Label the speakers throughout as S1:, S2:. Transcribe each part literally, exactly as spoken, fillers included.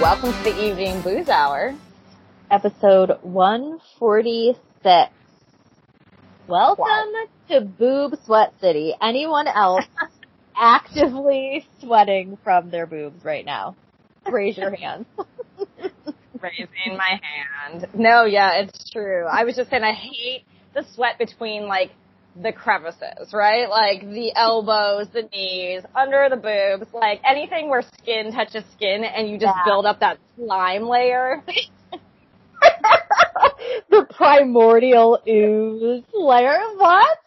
S1: welcome to the Evening Booze Hour.
S2: Episode one forty-six. Welcome
S1: Wow.
S2: to Boob Sweat City. Anyone else actively sweating from their boobs right now? Raise your hand.
S1: Raising my hand. No, yeah, it's true. I was just saying I hate the sweat between, like, the crevices, right? Like, the elbows, the knees, under the boobs, like, anything where skin touches skin and you just
S2: Yeah.
S1: build up that slime layer.
S2: The primordial ooze layer. What?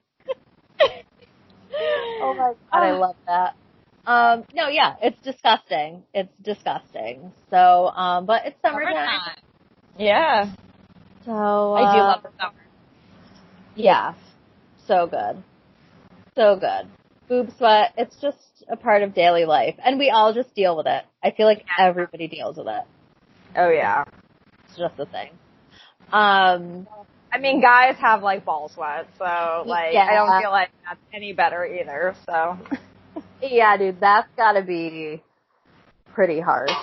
S2: Oh my god, I love that. Um, no, yeah, it's disgusting. It's disgusting. So, um, but it's summertime.
S1: Summertime. Yeah.
S2: So, uh,
S1: I do love the summer.
S2: Yeah. So good. So good. Boob sweat, it's just a part of daily life. And we all just deal with it. I feel like everybody deals with it.
S1: Oh, yeah.
S2: It's just a thing. Um,
S1: I mean, guys have, like, ball sweat, so, like,
S2: yeah.
S1: I don't feel like that's any better either, so.
S2: Yeah, dude, that's gotta be pretty harsh.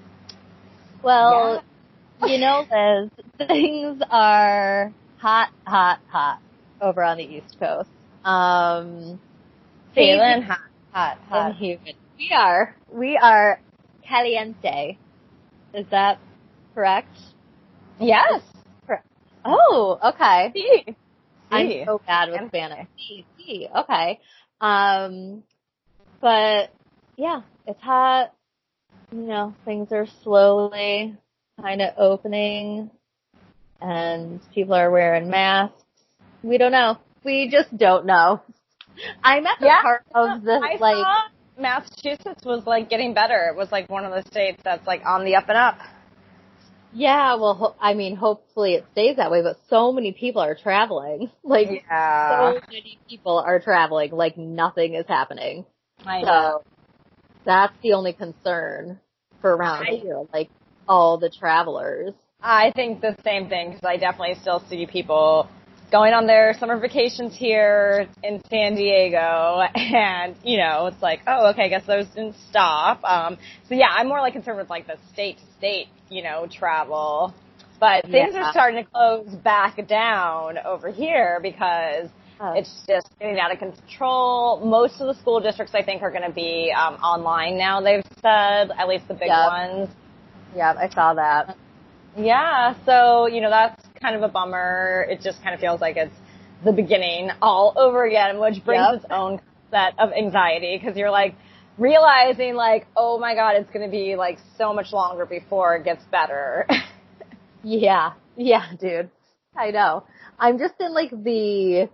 S2: Well,
S1: Yeah.
S2: you know, Liz, things are hot, hot, hot over on the East Coast. Um,
S1: Feeling hot, hot, hot.
S2: and humid. We are. We are caliente. Is that correct?
S1: Yes.
S2: Oh, okay.
S1: Sí.
S2: I'm
S1: Sí.
S2: so bad with Spanish. Sí, sí, okay. Um, but yeah, it's hot. You know, things are slowly kind of opening and people are wearing masks. We don't know. We just don't know. I'm at the
S1: Yeah.
S2: part of the,
S1: I
S2: like,
S1: saw Massachusetts was, like, getting better. It was, like, one of the states that's, like, on the up and up.
S2: yeah, well, ho- I mean, hopefully it stays that way, but so many people are traveling. Like,
S1: Yeah.
S2: so many people are traveling, like nothing is happening.
S1: I know.
S2: So, that's the only concern for around
S1: I-
S2: here, like, all the travelers.
S1: I think the same thing, because I definitely still see people going on their summer vacations here in San Diego, and, you know, it's like, oh, okay, I guess those didn't stop. Um, so, yeah, I'm more, like, concerned with, like, the state-to-state, you know, travel. But things
S2: Yeah.
S1: are starting to close back down over here because
S2: Uh,
S1: it's just getting out of control. Most of the school districts, I think, are going to be um, online now, they've said, at least the big
S2: Yep.
S1: ones.
S2: yeah, I saw that.
S1: Yeah, so, you know, that's kind of a bummer. It just kind of feels like it's the beginning all over again, which brings
S2: Yep.
S1: its own set of anxiety, because you're, like, realizing, like, oh, my God, it's going to be, like, so much longer before it gets better.
S2: Yeah, yeah, dude. I know. I'm just in, like, the,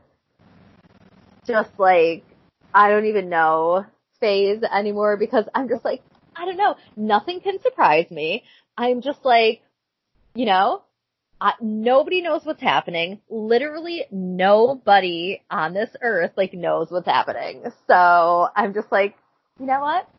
S2: just, like, I don't even know phase anymore because I'm just, like, I don't know. Nothing can surprise me. I'm just, like, you know, I, nobody knows what's happening. Literally nobody on this earth, like, knows what's happening. So I'm just, like, you know what?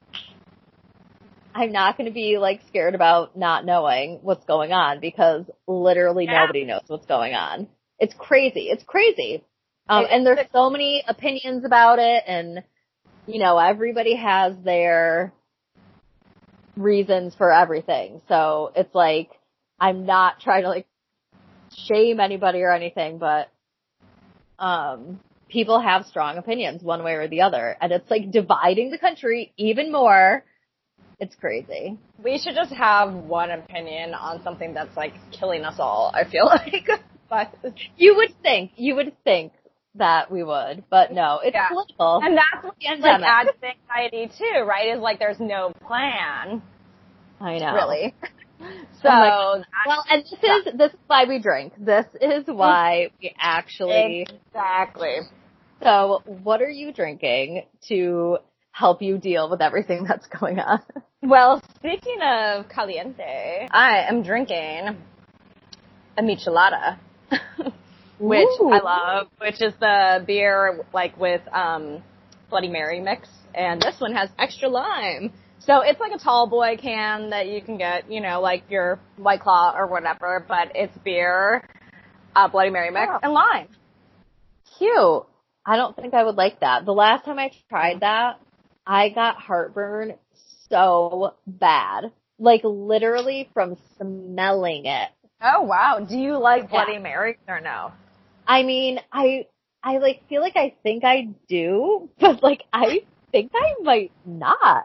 S2: I'm not going to be, like, scared about not knowing what's going on because literally
S1: Yeah.
S2: nobody knows what's going on. It's crazy. It's crazy. Um,
S1: It-
S2: and there's so many opinions about it, and, you know, everybody has their reasons for everything. So it's like, I'm not trying to, like, shame anybody or anything, but, um, people have strong opinions one way or the other, and it's, like, dividing the country even more. It's crazy.
S1: We should just have one opinion on something that's, like, killing us all, I feel like. But
S2: You would think, you would think that we would, but no, it's
S1: Yeah.
S2: political.
S1: And that's what, like,
S2: Pandemic.
S1: adds to anxiety, too, right, is, like, there's no plan,
S2: I know.
S1: really. So,
S2: Oh my God. Well, and this is, this is why we drink. This is why we actually,
S1: exactly.
S2: so what are you drinking to help you deal with everything that's going on?
S1: Well, speaking of caliente, I am drinking a michelada, which
S2: Ooh.
S1: I love, which is the beer, like, with um, Bloody Mary mix, and this one has extra lime. So it's like a tall boy can that you can get, you know, like your White Claw or whatever, but it's beer, uh, Bloody Mary mix,
S2: Oh.
S1: and lime.
S2: Cute. I don't think I would like that. The last time I tried that, I got heartburn so bad. Like literally from smelling it.
S1: Oh wow. Do you like Bloody
S2: Yeah.
S1: Marys or no?
S2: I mean, I, I like feel like I think I do, but like I think I might not.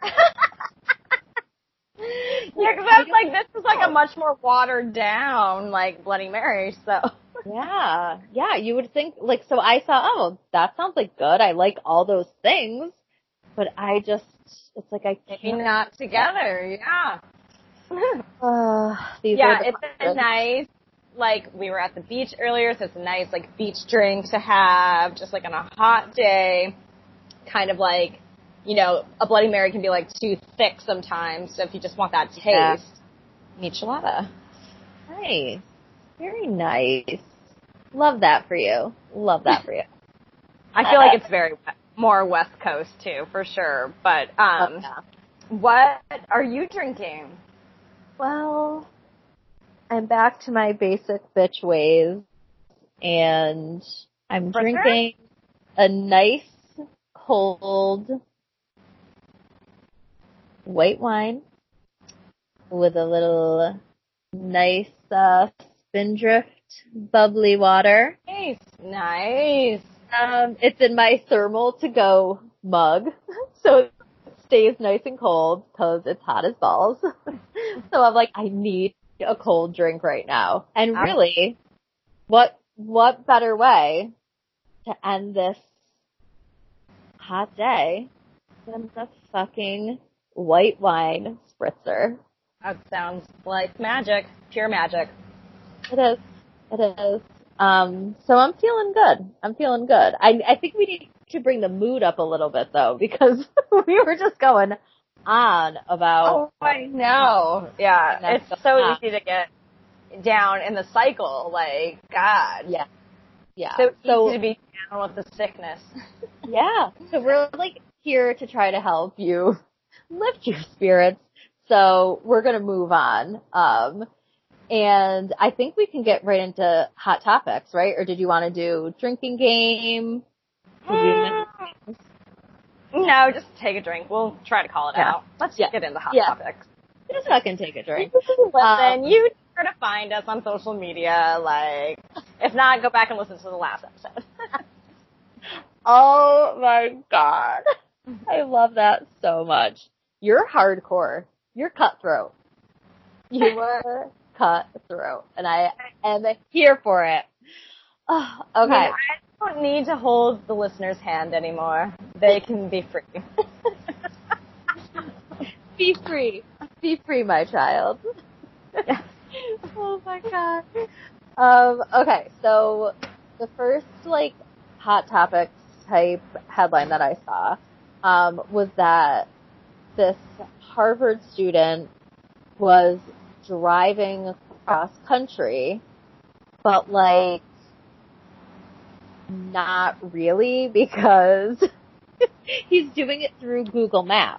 S1: Yeah, because that's like, this is like a much more watered down, like, Bloody Mary, so.
S2: Yeah, yeah, you would think, like, so I thought, oh, that sounds like good. I like all those things, but I just, it's like I
S1: Maybe
S2: can't.
S1: not together, yeah.
S2: Uh, these
S1: Yeah,
S2: are the
S1: it's a
S2: questions.
S1: nice, like, we were at the beach earlier, so it's a nice, like, beach drink to have, just like on a hot day. Kind of like, you know, a Bloody Mary can be like too thick sometimes, so if you just want that taste,
S2: Yeah.
S1: michelada.
S2: Nice. Very nice. Love that for you. Love that for you.
S1: I feel like it's very more West Coast too, for sure. But um,
S2: Oh, yeah.
S1: what are you drinking?
S2: Well, I'm back to my basic bitch ways, and I'm
S1: For sure?
S2: drinking a nice, cold white wine with a little nice uh, Spindrift bubbly water.
S1: Nice, nice.
S2: Um, it's in my thermal to go mug, so it stays nice and cold because it's hot as balls. So I'm like, I need a cold drink right now. And really, what what better way to end this hot day than the fucking white wine spritzer?
S1: That sounds like magic, pure magic.
S2: It is. It is. Um, so I'm feeling good. I'm feeling good. I I think we need to bring the mood up a little bit though, because we were just going on about.
S1: Oh, I know. Yeah,
S2: That's
S1: it's so
S2: not-
S1: easy to get down in the cycle. Like, God.
S2: Yeah. Yeah.
S1: So easy
S2: So
S1: to be down with the sickness.
S2: yeah. So we're like here to try to help you lift your spirits. So we're gonna move on. Um, and I think we can get right into hot topics, right? Or did you want to do drinking game? Did we-
S1: No, just take a drink. We'll try to call it
S2: Yeah.
S1: out. Let's
S2: Yeah.
S1: get into hot
S2: Yeah.
S1: topics.
S2: Just fucking take a drink.
S1: Listen,
S2: Um,
S1: you know where to find us on social media. Like, if not, go back and listen to the last episode.
S2: Oh my god. I love that so much. You're hardcore. You're cutthroat. You were cutthroat. And I am here for it. Oh,
S1: I
S2: okay.
S1: mean, I don't need to hold the listener's hand anymore. They can be free.
S2: Be free. Be free, my child. Oh my god. Um, okay, so the first, like, hot topics type headline that I saw, um, was that this Harvard student was driving across country, but, like, not really, because he's doing it through Google Maps.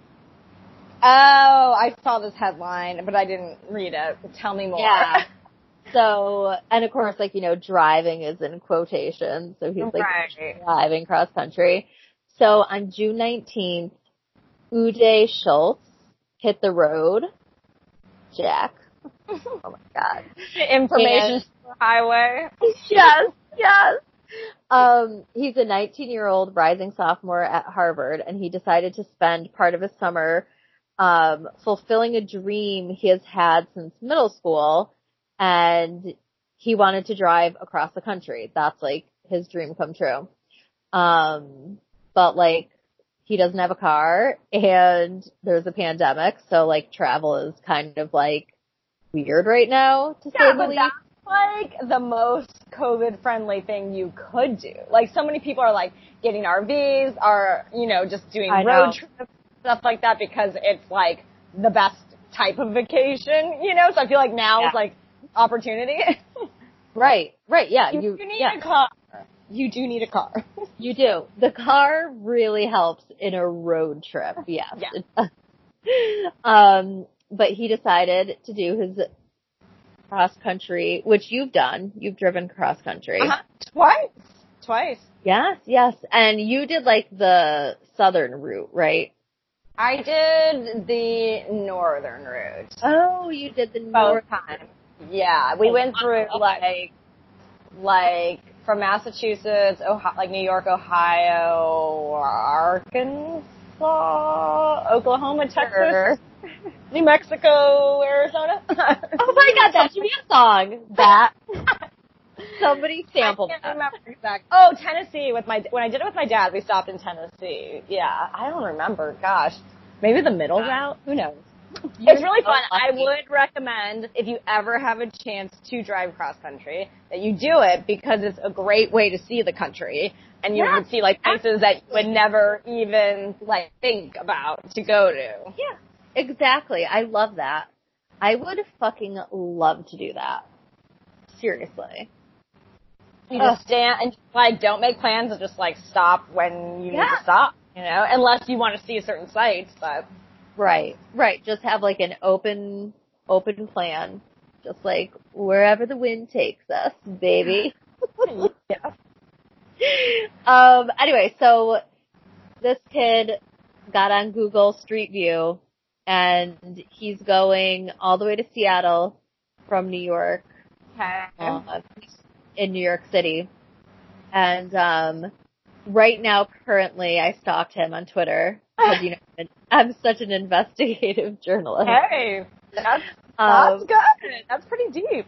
S1: Oh, I saw this headline, but I didn't read it. Tell me more.
S2: Yeah. So, and of course, like, you know, driving is in quotations, so he's like
S1: Right.
S2: driving cross country. So on June nineteenth, Uday Schultz hit the road. Jack. Oh my god.
S1: Information
S2: And-
S1: highway.
S2: Yes, yes. Um, he's a nineteen year old rising sophomore at Harvard, and he decided to spend part of his summer um, fulfilling a dream he has had since middle school, and he wanted to drive across the country. That's like his dream come true. Um, but like he doesn't have a car, and there's a pandemic, so like travel is kind of like weird right now, to say
S1: Yeah,
S2: the
S1: but
S2: least.
S1: that's like the most COVID friendly thing you could do. Like, so many people are like getting R Vs, are, you know, just doing
S2: I
S1: road
S2: know.
S1: trips, stuff like that, because it's like the best type of vacation, you know? So I feel like now
S2: Yeah.
S1: is like opportunity.
S2: Right, right, yeah.
S1: you,
S2: You,
S1: you need
S2: yeah.
S1: a car. You do need a car.
S2: You do. The car really helps in a road trip, yes.
S1: Yeah.
S2: um, but he decided to do his cross country, which you've done. You've driven cross country.
S1: Uh-huh. Twice. Twice.
S2: Yes, yes. And you did like the southern route, right?
S1: I did the northern route.
S2: Oh, you did the
S1: Both
S2: north
S1: times. Yeah, we went through like, like from Massachusetts, Ohio, like New York, Ohio, Arkansas, Oklahoma, Texas,
S2: Sure.
S1: New Mexico, Arizona.
S2: Oh my God, that should be a song. That somebody sampled
S1: I can't
S2: that.
S1: remember exactly. Oh, Tennessee with my when I did it with my dad, we stopped in Tennessee. Yeah, I don't remember. Gosh, maybe the middle route. Who knows? It's really
S2: so
S1: fun. I
S2: lucky.
S1: would recommend, if you ever have a chance to drive cross country, that you do it because it's a great way to see the country, and you
S2: Yeah,
S1: would see like places that you would never even like think about to go to.
S2: Yeah, exactly. I love that. I would fucking love to do that. Seriously.
S1: You just stand and like don't make plans and just like stop when you
S2: Yeah.
S1: need to stop. You know, unless you want to see certain sites, but.
S2: Right, right. Just have like an open, open plan. Just like wherever the wind takes us, baby.
S1: Yeah.
S2: Um, anyway, so this kid got on Google Street View and he's going all the way to Seattle from New York,
S1: Okay.
S2: uh, in New York City. And, um, right now, currently, I stalked him on Twitter because, you know, I'm such an investigative journalist.
S1: Hey, that's,
S2: Um,
S1: that's good. That's pretty deep.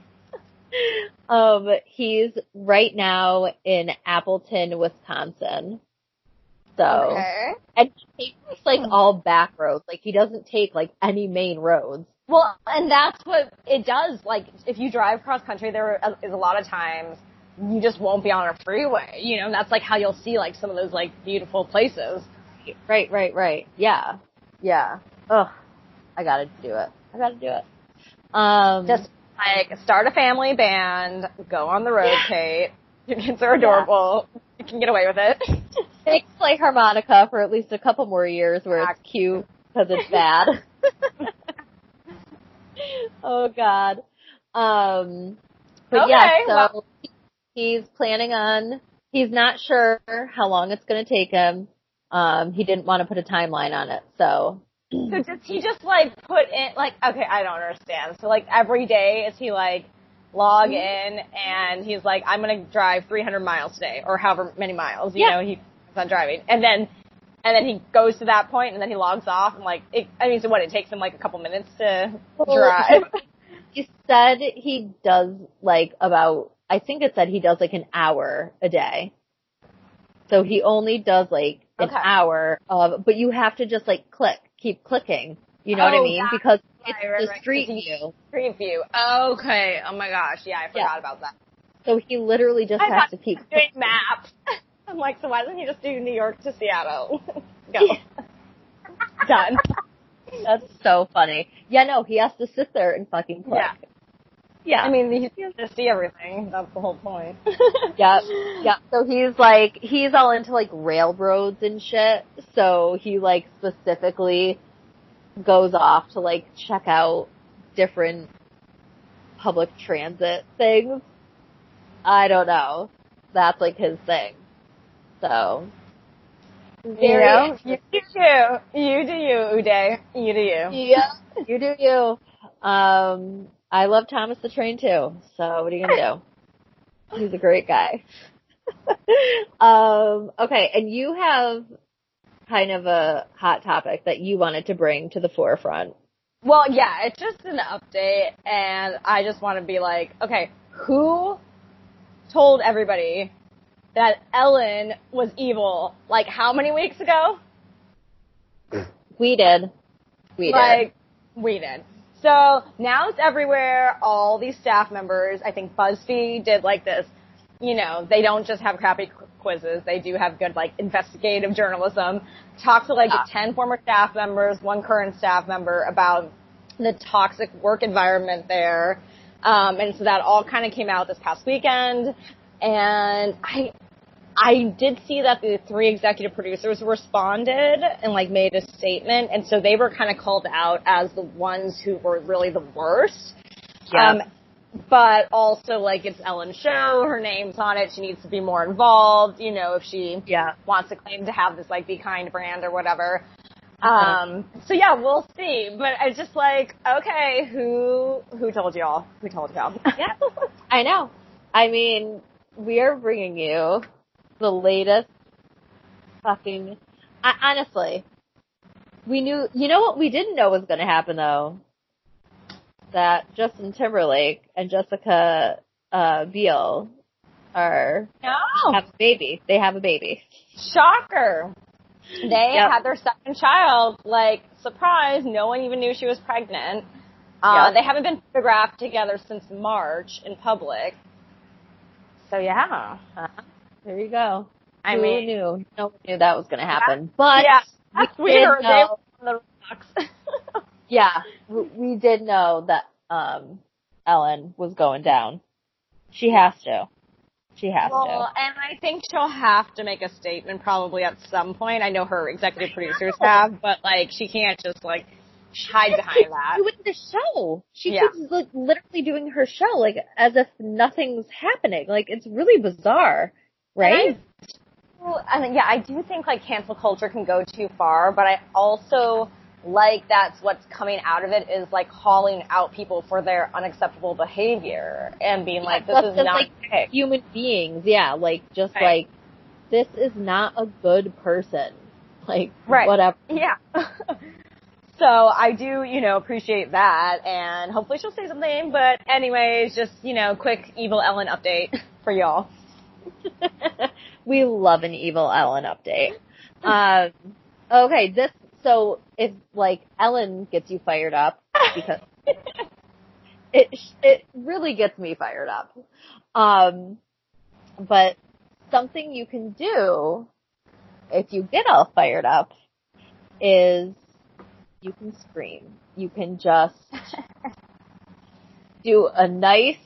S2: Um, he's right now in Appleton, Wisconsin. So,
S1: Okay.
S2: and he takes like all back roads. Like he doesn't take like any main roads.
S1: Well, and that's what it does. Like, if you drive cross country, there is a lot of times you just won't be on a freeway. You know, and that's like how you'll see like some of those like beautiful places.
S2: Right, right, right. Yeah, yeah. Ugh, I gotta do it. I gotta do it. Um,
S1: Just like start a family band, go on the road, Kate. Your kids are adorable. Yeah. You can get away with it.
S2: they can play harmonica for at least a couple more years where it's cute because it's bad. Oh God. Um, but
S1: okay,
S2: yeah, so
S1: well.
S2: he's planning on, he's not sure how long it's going to take him. Um, he didn't want to put a timeline on it, so.
S1: So does he just like put in, like, okay, I don't understand. So like every day is he like log in and he's like, I'm going to drive three hundred miles today or however many miles, you
S2: yeah.
S1: know, he's not driving. And then, and then he goes to that point and then he logs off and like, it, I mean, so what, it takes him like a couple minutes to
S2: well,
S1: drive?
S2: He said he does like about, I think it said he does like an hour a day. So he only does like an
S1: okay.
S2: hour of, but you have to just like click, keep clicking. You know oh, what I mean? Because it's
S1: right, right,
S2: the
S1: right.
S2: street view.
S1: Street view. Okay. Oh my gosh. Yeah, I forgot
S2: yeah.
S1: about that.
S2: So he literally just
S1: I
S2: has to keep
S1: doing maps. I'm like, so why doesn't he just do New York to Seattle? Go. Done.
S2: That's so funny. Yeah, no, he has to sit there and fucking click.
S1: Yeah.
S2: Yeah.
S1: I mean, he has to see everything. That's the whole point.
S2: Yep. Yep. So he's like, he's all into like railroads and shit. So he like specifically goes off to like check out different public transit things. I don't know. That's like his thing. So.
S1: You know, you do you. You do you, Uday. You do you.
S2: Yeah. You do you. Um, I love Thomas the Train too. So what are you gonna do? He's a great guy. um, okay, and you have kind of a hot topic that you wanted to bring to the forefront.
S1: Well, yeah, it's just an update, and I just want to be like, okay, who told everybody that Ellen was evil, like, how many weeks ago?
S2: We did. We
S1: like,
S2: did.
S1: we did. So, now it's everywhere, all these staff members, I think BuzzFeed did, like, this, you know, they don't just have crappy qu- quizzes, they do have good, like, investigative journalism. Talk to, like, yeah. ten former staff members, one current staff member about the toxic work environment there. Um, and so that all kind of came out this past weekend. And I, I did see that the three executive producers responded and like made a statement. And so they were kind of called out as the ones who were really the worst.
S2: Yeah.
S1: Um, but also like it's Ellen's show, her name's on it, she needs to be more involved, you know, if she
S2: yeah.
S1: wants to claim to have this like Be Kind brand or whatever. Um, so yeah, we'll see. But I just like, okay, who who told y'all? Who told y'all?
S2: Yeah, I know. I mean, we are bringing you the latest fucking. I, honestly, we knew. You know what we didn't know was going to happen though? That Justin Timberlake and Jessica uh, Biel are
S1: No.
S2: have a baby. They have a baby.
S1: Shocker. They
S2: Yep.
S1: had their second child, like, surprise, no one even knew she was pregnant. Uh,
S2: Yep.
S1: They haven't been photographed together since March in public. So, yeah.
S2: Uh, there you go.
S1: I
S2: Who
S1: mean,
S2: knew? No one knew that was going to happen. But
S1: yeah, that's
S2: we did
S1: weird. They
S2: know,
S1: were on the rocks.
S2: yeah, we we did know that um, Ellen was going down. She has to. She has
S1: well,
S2: to.
S1: and I think she'll have to make a statement probably at some point. I know her executive producers have, but, like, she can't just, like, hide behind that.
S2: Doing the show. She
S1: Yeah.
S2: keeps like literally doing her show like as if nothing's happening. Like it's really bizarre, right?
S1: Well, I mean, yeah, I do think like cancel culture can go too far, but I also like that's what's coming out of it is like calling out people for their unacceptable behavior and being
S2: Yeah,
S1: like, this
S2: that's
S1: is
S2: just,
S1: not
S2: like
S1: okay.
S2: human beings. Yeah, like just
S1: Right.
S2: like this is not a good person. Like
S1: Right.
S2: whatever.
S1: Yeah. So I do, you know, appreciate that, and hopefully she'll say something. But anyways, just, you know, quick Evil Ellen update for y'all.
S2: We love an evil Ellen update. Um, okay, this so if like Ellen gets you fired up because it it really gets me fired up. Um, but something you can do if you get all fired up is you can scream. You can just do a nice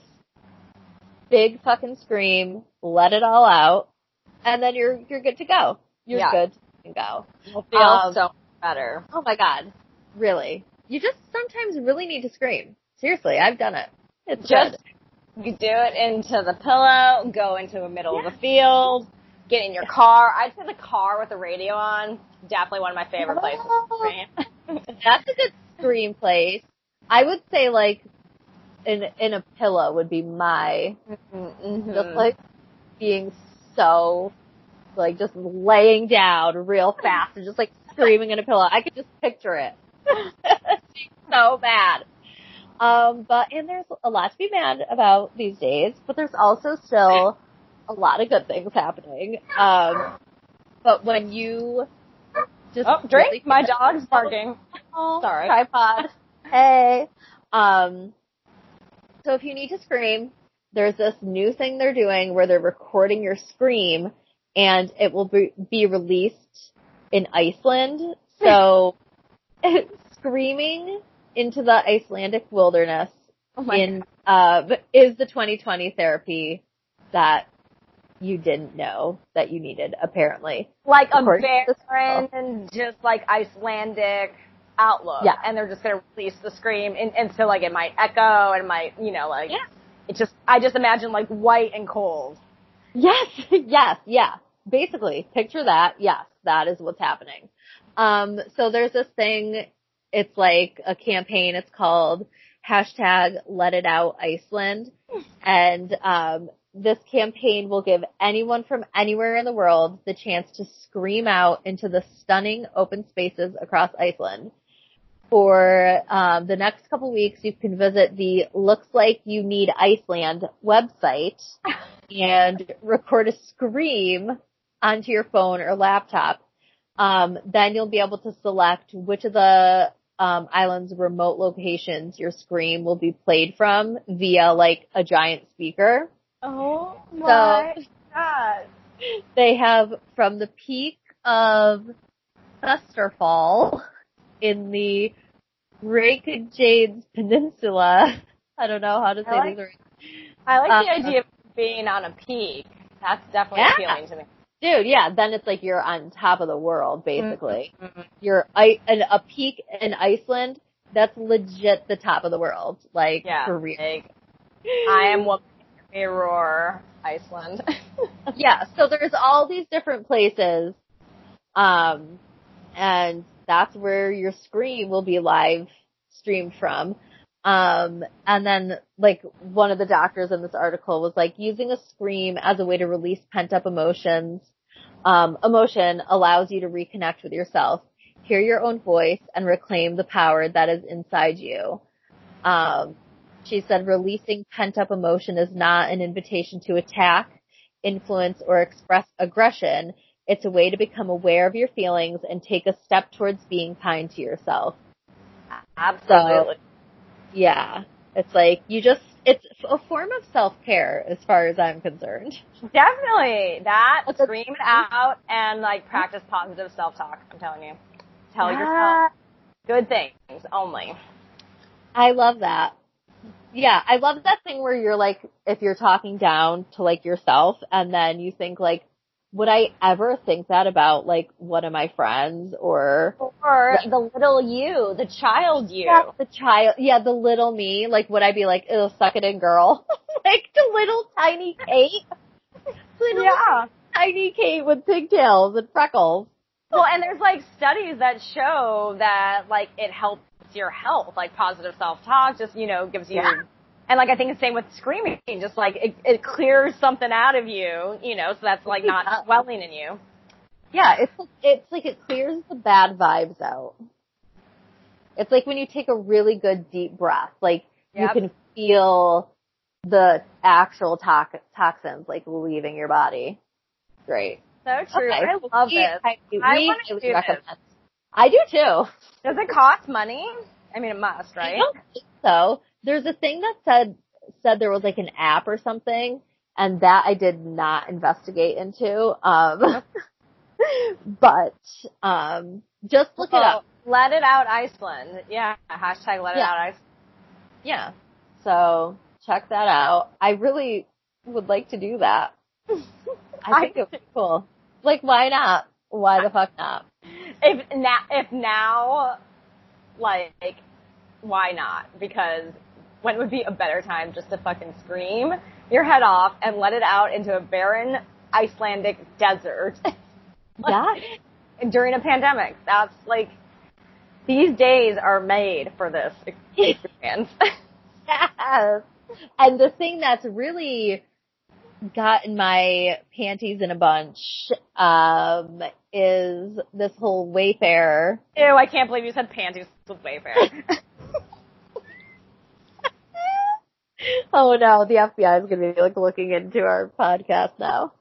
S2: big fucking scream, let it all out, and then you're you're good to go. You're
S1: Yeah.
S2: good to go.
S1: You'll feel
S2: Um,
S1: so better.
S2: Oh my god. Really. You just sometimes really need to scream. Seriously, I've done it. It's
S1: Just
S2: good.
S1: you do it into the pillow, go into the middle of the field, get in your car. I'd say the car with the radio on, definitely one of my favorite places to scream.
S2: That's a good scream place. I would say like in in a pillow would be my
S1: Mm-hmm.
S2: just like being so like just laying down real fast and just like screaming in a pillow. I could just picture it. So bad. Um, but and there's a lot to be mad about these days, but there's also still a lot of good things happening. Um, but when you just
S1: Oh, drink!
S2: really
S1: My dog's barking.
S2: Oh,
S1: Sorry.
S2: tripod. Hey. Um, so if you need to scream, there's this new thing they're doing where they're recording your scream and it will be, be released in Iceland. So screaming into the Icelandic wilderness
S1: Oh my
S2: in uh, is the twenty twenty therapy that you didn't know that you needed, apparently.
S1: Like a
S2: According to
S1: barren and just like Icelandic outlook.
S2: Yeah.
S1: And they're just going to release the scream in, and so like it might echo and might, you know, like,
S2: Yeah.
S1: it just, I just imagine like white and cold.
S2: Yes, yes, yeah. Basically, picture that. Yes, that is what's happening. Um, so there's this thing, it's like a campaign, it's called hashtag Let It Out Iceland. And, um, this campaign will give anyone from anywhere in the world the chance to scream out into the stunning open spaces across Iceland. For um, the next couple weeks, you can visit the Looks Like You Need Iceland website and record a scream onto your phone or laptop. Um, then you'll be able to select which of the um, island's remote locations your scream will be played from via like a giant speaker.
S1: Oh my god.
S2: They have from the peak of Festerfall in the Reykjades Peninsula. I don't know how to say
S1: I like,
S2: these words.
S1: I like
S2: Uh,
S1: the idea of being on a peak. That's definitely
S2: Yeah.
S1: appealing to me.
S2: Dude, yeah, then it's like you're on top of the world, basically.
S1: Mm-hmm.
S2: You're I, and a peak in Iceland, that's legit the top of the world. Like,
S1: Yeah.
S2: for real.
S1: Like, I am what may roar, Iceland.
S2: Yeah, so there's all these different places, um, and that's where your Scream will be live streamed from. Um, and then, like, one of the doctors in this article was like, using a Scream as a way to release pent-up emotions, um, emotion allows you to reconnect with yourself, hear your own voice, and reclaim the power that is inside you. Um, she said, releasing pent-up emotion is not an invitation to attack, influence, or express aggression. It's a way to become aware of your feelings and take a step towards being kind to yourself.
S1: Absolutely.
S2: So, yeah. It's like, you just, it's a form of self-care as far as I'm concerned.
S1: Definitely. That, scream it out, and, like, practice positive self-talk, I'm telling you. Tell
S2: yeah.
S1: yourself good things only.
S2: I love that. Yeah, I love that thing where you're like, if you're talking down to, like, yourself, and then you think, like, would I ever think that about, like, one of my friends, or...
S1: Or like, the little you, the child you.
S2: Yeah, the child, yeah, the little me, like, would I be like, ew, suck it in, girl? Like, the little tiny Kate. Little
S1: yeah.
S2: tiny Kate with pigtails and freckles.
S1: Well, and there's, like, studies that show that, like, it helps your health, like, positive self-talk just, you know, gives you... Yeah. And, like, I think the same with screaming, just, like, it, it clears something out of you, you know, so that's, like, not swelling in you.
S2: Yeah, it's, it's like it clears the bad vibes out. It's like when you take a really good deep breath, like, yep. you can feel the actual to- toxins, like, leaving your body. Great.
S1: So true. Okay. I love
S2: we,
S1: this.
S2: I, we
S1: I want to do
S2: recommend.
S1: this.
S2: I do too.
S1: Does it cost money? I mean, it must, right?
S2: I don't think so. There's a thing that said said there was like an app or something, and that I did not investigate into. Um, but um, just look well, it up.
S1: Let It Out Iceland. Yeah. Hashtag Let It
S2: yeah.
S1: Out Iceland.
S2: Yeah. So check that out. I really would like to do that. I think it would be cool. Like, why not? Why the fuck not?
S1: If now, if now, like, why not? Because when would be a better time just to fucking scream your head off and let it out into a barren Icelandic desert?
S2: Yeah.
S1: During a pandemic. That's like, these days are made for this experience.
S2: Yes. And the thing that's really gotten my panties in a bunch um, is this whole Wayfair.
S1: Ew, I can't believe you said panties with Wayfair.
S2: Oh no, the F B I is going to be like looking into our podcast now.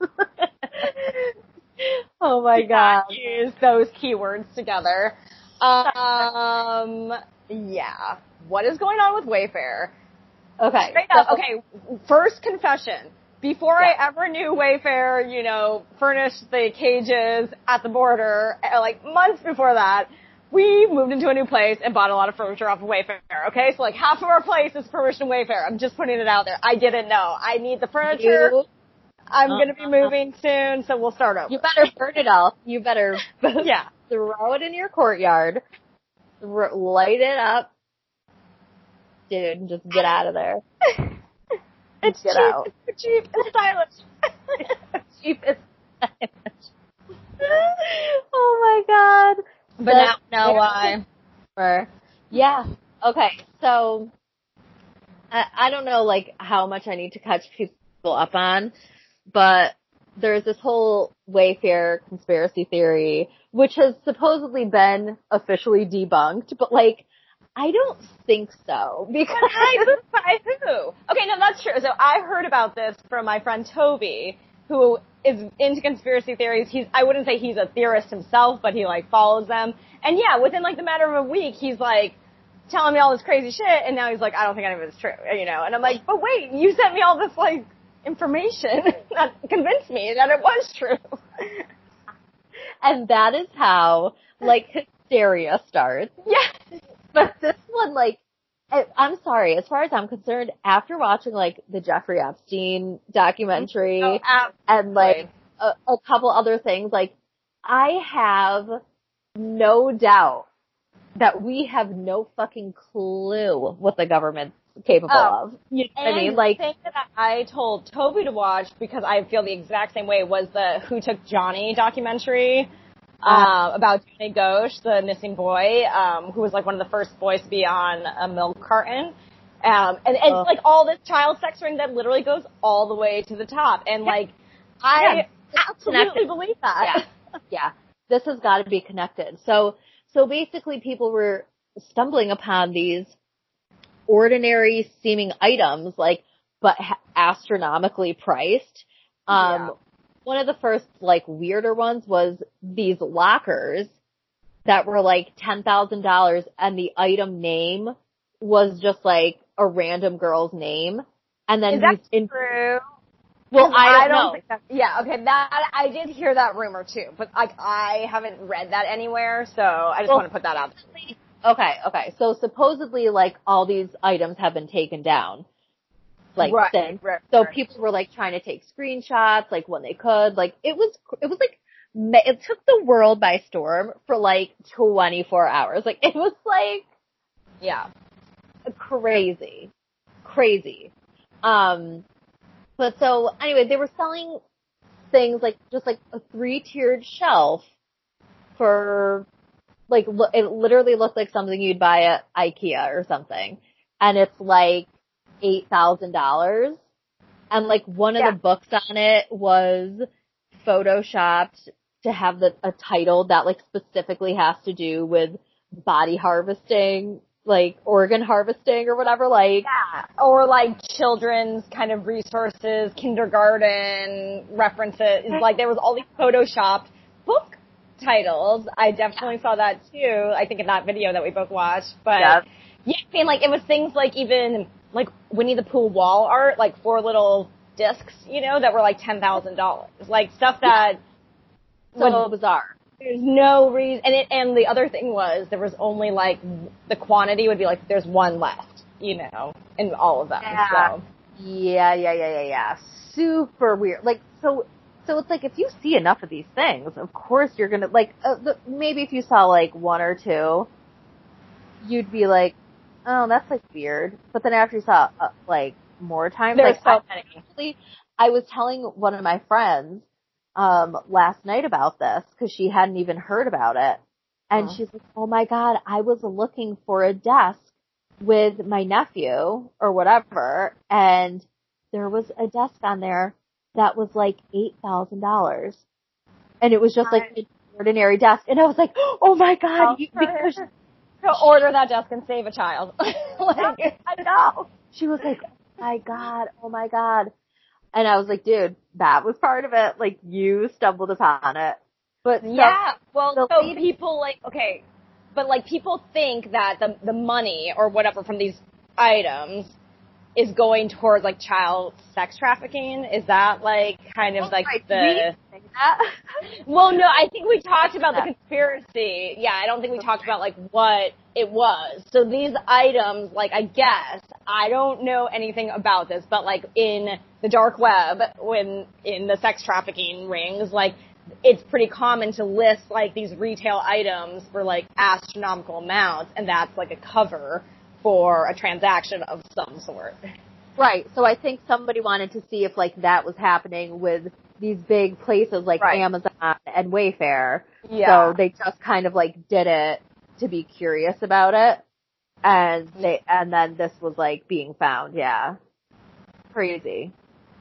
S2: Oh my god.
S1: Use those keywords together. Um, yeah. What is going on with Wayfair?
S2: Okay.
S1: Straight up, so, okay, first confession. Before yeah. I ever knew Wayfair, you know, furnished the cages at the border, like months before that, we moved into a new place and bought a lot of furniture off of Wayfair, okay? So like half of our place is furnished in Wayfair. I'm just putting it out there. I didn't know. I need the furniture. You, I'm uh, going to be moving soon, so we'll start over.
S2: You better burn it all. You better
S1: yeah.
S2: throw it in your courtyard, th- light it up. Dude, and just get out of there.
S1: It's
S2: get
S1: cheap,
S2: out.
S1: It's cheap, it's stylish.
S2: Cheap, it's stylish. Oh my god.
S1: But, but now, now why?
S2: Yeah. Okay. So, I, I don't know, like, how much I need to catch people up on, but there's this whole Wayfair conspiracy theory, which has supposedly been officially debunked, but, like, I don't think so. Because
S1: I, by who? Okay, no, that's true. So I heard about this from my friend Toby, who is into conspiracy theories. He's, I wouldn't say he's a theorist himself, but he like follows them. And yeah, within like the matter of a week, he's like telling me all this crazy shit, and now he's like, I don't think any of it's true, you know. And I'm like, but wait, you sent me all this like information that convinced me that it was true.
S2: And that is how like hysteria starts.
S1: Yes.
S2: But this one, like, I, I'm sorry, as far as I'm concerned, after watching, like, the Jeffrey Epstein documentary
S1: oh,
S2: and, like, a, a couple other things, like, I have no doubt that we have no fucking clue what the government's capable
S1: oh,
S2: of. You know what
S1: I
S2: mean? Like,
S1: the thing that I told Toby to watch, because I feel the exact same way, was the Who Took Johnny documentary. um, about Johnny Ghosh, the missing boy, um, who was like one of the first boys to be on a milk carton. Um, and, and
S2: Oh.
S1: it's like all this child sex ring that literally goes all the way to the top. And like, I
S2: Yeah,
S1: absolutely
S2: connected.
S1: believe that.
S2: Yeah. Yeah. This has got to be connected. So, so basically people were stumbling upon these ordinary seeming items, like, but ha- astronomically priced. Um,
S1: Yeah.
S2: One of the first, like, weirder ones was these lockers that were like ten thousand dollars, and the item name was just like a random girl's name. And then
S1: Is that
S2: these in-
S1: true?
S2: well, I don't,
S1: I don't
S2: know.
S1: think that, yeah, okay, that, I did hear that rumor too, but like, I haven't read that anywhere, so I just
S2: Well,
S1: want to put that out.
S2: Okay, okay. So supposedly, like, all these items have been taken down. Like,
S1: Right,
S2: since.
S1: right,
S2: So
S1: right.
S2: people were, like, trying to take screenshots, like, when they could. Like, it was, it was like, ma- it took the world by storm for, like, twenty-four hours. Like, it was, like,
S1: Yeah.
S2: crazy. Crazy. Um, but so, anyway, they were selling things like, just like a three-tiered shelf for, like, lo- it literally looked like something you'd buy at IKEA or something. And it's like eight thousand dollars. And like one of
S1: Yeah.
S2: the books on it was photoshopped to have the, a title that like specifically has to do with body harvesting, like organ harvesting or whatever, like.
S1: Yeah. Or like children's kind of resources, kindergarten references. Like there was all these photoshopped book titles. I definitely saw that too. I think in that video that we both watched. But
S2: Yep.
S1: yeah, I mean like it was things like even like Winnie the Pooh wall art, like four little discs, you know, that were like ten thousand dollars. Like stuff that
S2: So
S1: would,
S2: bizarre.
S1: there's no reason. And it, and the other thing was there was only like the quantity would be like there's one left, you know, in all of them.
S2: Yeah.
S1: So
S2: Yeah, yeah, yeah, yeah, yeah. Super weird. Like, so, so it's like if you see enough of these things, of course you're gonna, like, uh, the, maybe if you saw like one or two, you'd be like, oh, that's like weird. But then after you saw, uh, like, more times,
S1: there's
S2: like,
S1: so
S2: I,
S1: many.
S2: actually, I was telling one of my friends, um, last night about this, cause she hadn't even heard about it. And
S1: Huh.
S2: she's like, oh my god, I was looking for a desk with my nephew or whatever, and there was a desk on there that was like eight thousand dollars. And it was just like an ordinary desk. And I was like, oh my god, you, because
S1: To order that desk and save a child. Like,
S2: I know. She was like, oh my god, oh my god. And I was like, dude, that was part of it. Like, you stumbled upon it. But so,
S1: yeah, well,
S2: the
S1: so
S2: lady-
S1: people like, okay, but like people think that the the money or whatever from these items is going towards like child sex trafficking. Is that like kind of like
S2: Right,
S1: the?
S2: we think that.
S1: Well, no, I think we talked about the conspiracy. Yeah, I don't think we talked about like what it was. So these items, like I guess, I don't know anything about this, but like in the dark web, when in the sex trafficking rings, like it's pretty common to list like these retail items for like astronomical amounts, and that's like a cover for a transaction of some sort.
S2: Right. So I think somebody wanted to see if like that was happening with these big places like
S1: Right.
S2: Amazon and Wayfair.
S1: Yeah.
S2: So they just kind of like did it to be curious about it. And they, and then this was like being found. Yeah. Crazy.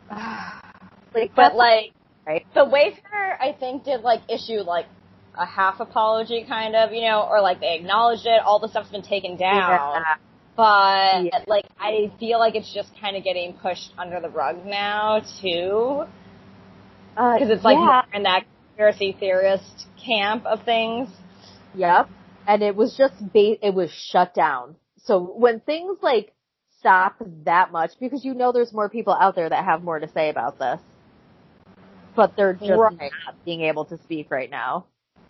S2: Like,
S1: But
S2: that's-
S1: like,
S2: right.
S1: the Wayfair, I think, did like issue like a half apology, kind of, you know, or like they acknowledged it. All the stuff's been taken down,
S2: Yeah.
S1: but
S2: Yeah.
S1: like I feel like it's just kind of getting pushed under the rug now too,
S2: Uh,
S1: because it's like
S2: yeah.
S1: more in that conspiracy theorist camp of things.
S2: Yep. And it was just ba- it was shut down. So when things like stop that much, because you know there's more people out there that have more to say about this, but they're just
S1: Right.
S2: not being able to speak right now.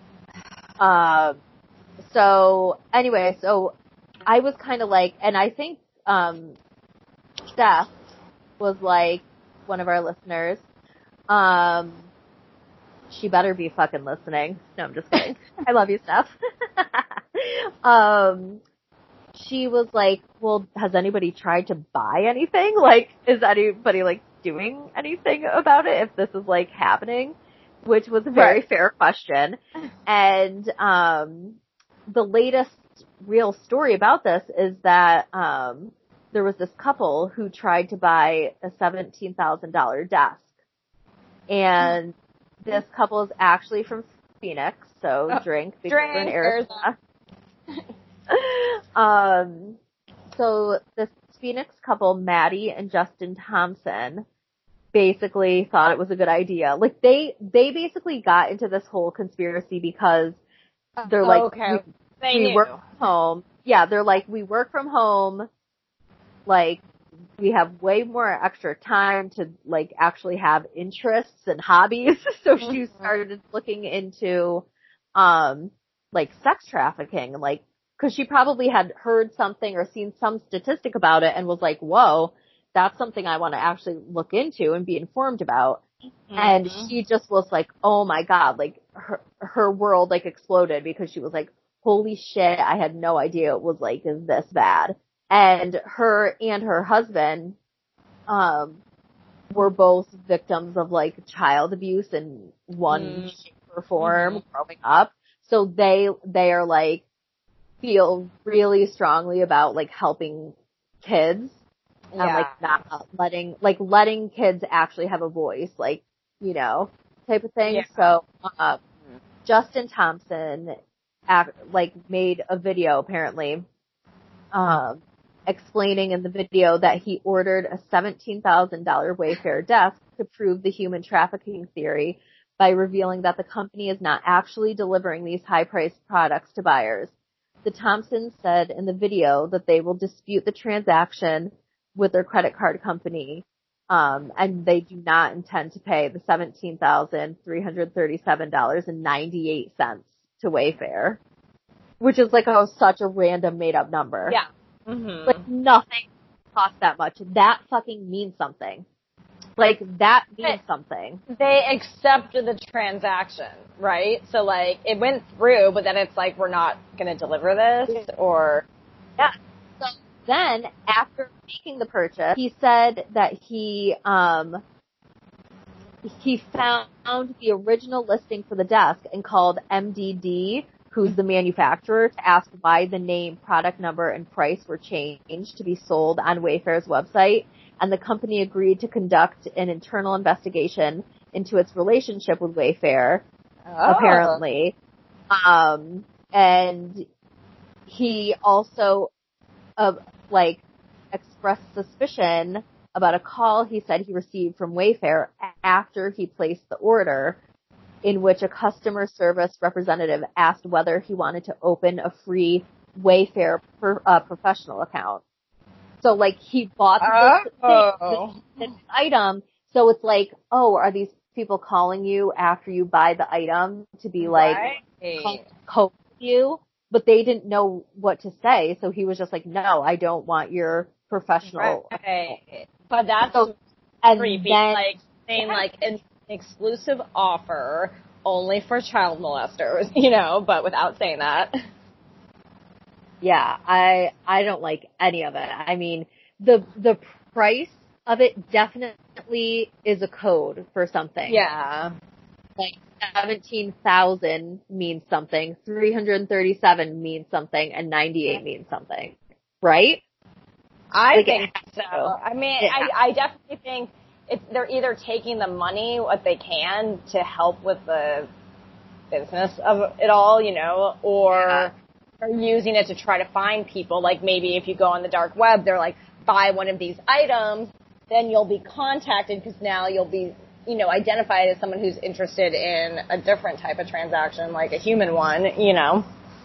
S2: Um. So anyway, so I was kind of like, and I think um, Steph was like one of our listeners. Um. She better be fucking listening. No, I'm just kidding. I love you, Steph. um, she was like, well, has anybody tried to buy anything? Like, is anybody like doing anything about it if this is like happening? which was a very
S1: Right.
S2: fair question. And um, the latest real story about this is that um, there was this couple who tried to buy a seventeen thousand dollars desk. And this couple is actually from Phoenix, so
S1: Oh,
S2: drink because we're in
S1: drink,
S2: Arizona. um, so this Phoenix couple, Maddie and Justin Thompson, basically thought it was a good idea. Like they, they basically got into this whole conspiracy because they're like,
S1: okay.
S2: we,
S1: They
S2: we
S1: knew.
S2: work from home. Yeah, they're like, we work from home. Like, we have way more extra time to like actually have interests and hobbies. So she
S1: Mhm.
S2: started looking into, um, like sex trafficking, like, cause she probably had heard something or seen some statistic about it and was like, whoa, that's something I want to actually look into and be informed about.
S1: Mhm.
S2: And she just was like, oh my God, like her, her world like exploded because she was like, holy shit, I had no idea it was like this bad. And her and her husband, um, were both victims of like child abuse in one
S1: Mm.
S2: shape or form
S1: Mhm.
S2: growing up. So they, they are like, feel really strongly about like helping kids
S1: Yeah.
S2: and like not letting, like letting kids actually have a voice, like, you know, type of thing.
S1: Yeah.
S2: So, uh, Justin Thompson, act, like made a video apparently, um, explaining in the video that he ordered a seventeen thousand dollars Wayfair desk to prove the human trafficking theory by revealing that the company is not actually delivering these high-priced products to buyers. The Thompsons said in the video that they will dispute the transaction with their credit card company, um, and they do not intend to pay the seventeen thousand three hundred thirty-seven dollars and ninety-eight cents to Wayfair, which is like a, such a random made-up number.
S1: Yeah. Mm-hmm.
S2: Like nothing costs that much. That fucking means something. Like that means something.
S1: They accepted the transaction, right? So like it went through, but then it's like we're not going to deliver this, or
S2: Yeah. So then after making the purchase, he said that he um he found the original listing for the desk and called M D D, who's the manufacturer, to ask why the name, product number, and price were changed to be sold on Wayfair's website, and the company agreed to conduct an internal investigation into its relationship with Wayfair,
S1: oh.
S2: apparently. Um, and he also, uh, like, expressed suspicion about a call he said he received from Wayfair after he placed the order, in which a customer service representative asked whether he wanted to open a free Wayfair per, uh, professional account. So, like, he bought this,
S1: Oh.
S2: thing, this item, so it's like, oh, are these people calling you after you buy the item to be like,
S1: Right.
S2: code you? But they didn't know what to say, so he was just like, no, I don't want your professional.
S1: Right. But that's
S2: So, and
S1: creepy.
S2: then,
S1: Like saying like an exclusive offer only for child molesters, you know, but without saying that.
S2: yeah, I I don't like any of it. I mean, the the price of it definitely is a code for something.
S1: Yeah.
S2: Like seventeen thousand means something, three hundred thirty-seven means something, and ninety-eight means something. Right?
S1: I
S2: Like,
S1: think
S2: it
S1: so.
S2: has to.
S1: I mean,
S2: Yeah.
S1: I, I definitely think it's, they're either taking the money, what they can, to help with the business of it all, you know, or
S2: Yeah.
S1: are using it to try to find people. Like maybe if you go on the dark web, they're like, buy one of these items, then you'll be contacted because now you'll be, you know, identified as someone who's interested in a different type of transaction, like a human one, you know.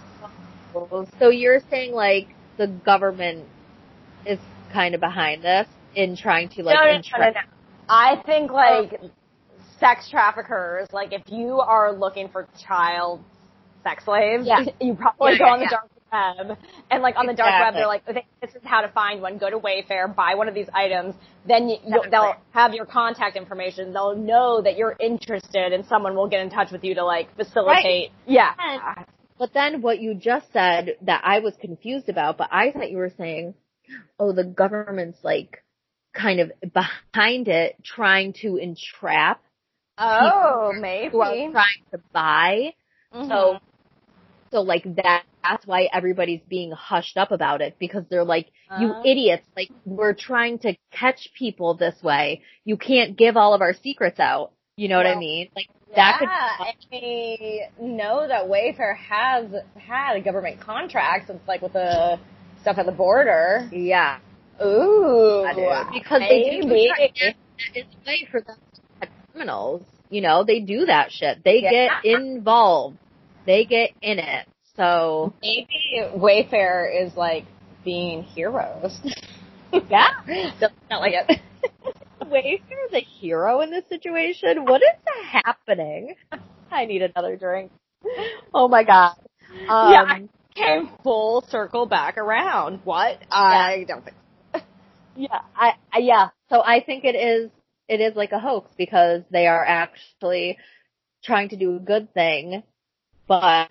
S2: So you're saying like the government is kind of behind this in trying to like
S1: no, no,
S2: entrap.
S1: no, no, no. I think like sex traffickers, like if you are looking for child sex slaves,
S2: Yeah.
S1: you probably
S2: Yeah,
S1: go
S2: yeah,
S1: on the
S2: yeah.
S1: dark web. And like on the dark web,
S2: Exactly.
S1: they're like, okay, this is how to find one. Go to Wayfair, buy one of these items. Then you, you'll,
S2: Exactly.
S1: they'll have your contact information. They'll know that you're interested, and someone will get in touch with you to like facilitate. Yeah.
S2: And- But then what you just said that I was confused about, but I thought you were saying, oh, the government's like kind of behind it trying to entrap
S1: Oh,
S2: people
S1: maybe.
S2: who are trying to buy.
S1: Mm-hmm.
S2: So, so like that, that's why everybody's being hushed up about it, because they're like, you
S1: Uh,
S2: idiots, like, we're trying to catch people this way. You can't give all of our secrets out. You know
S1: well,
S2: what I mean? Like,
S1: yeah,
S2: that could,
S1: and we know that Wayfair has had government contracts. It's like with the stuff at the border.
S2: yeah.
S1: Ooh,
S2: Because they do
S1: maybe.
S2: try to, it's a way for them to catch criminals. You know, they do that shit. They
S1: Yeah.
S2: get involved. They get in it. So,
S1: Maybe Wayfair is like being heroes.
S2: yeah.
S1: Doesn't sound like it.
S2: Wayfair's a hero in this situation? What is happening? I need another drink. Oh my god. Um,
S1: yeah, I came full circle back around. What? I don't think so.
S2: Yeah, I, I, yeah. So I think it is, it is like a hoax, because they are actually trying to do a good thing, but,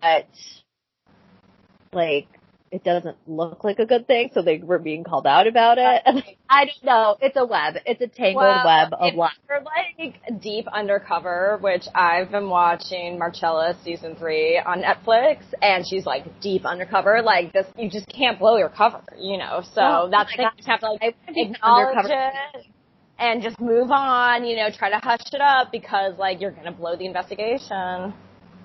S2: like, it doesn't look like a good thing, so they were being called out about it. And I don't know. It's a web. It's a tangled
S1: well,
S2: web of lies.
S1: They're like Deep Undercover, which I've been watching Marcella season three on Netflix, and she's like deep undercover. Like this, you just can't blow your cover, you know. So
S2: Oh,
S1: that's
S2: my
S1: the thing.
S2: God.
S1: You just have to like
S2: I wanna be
S1: acknowledge
S2: undercover.
S1: it and just move on. You know, try to hush it up because like you're gonna blow the investigation.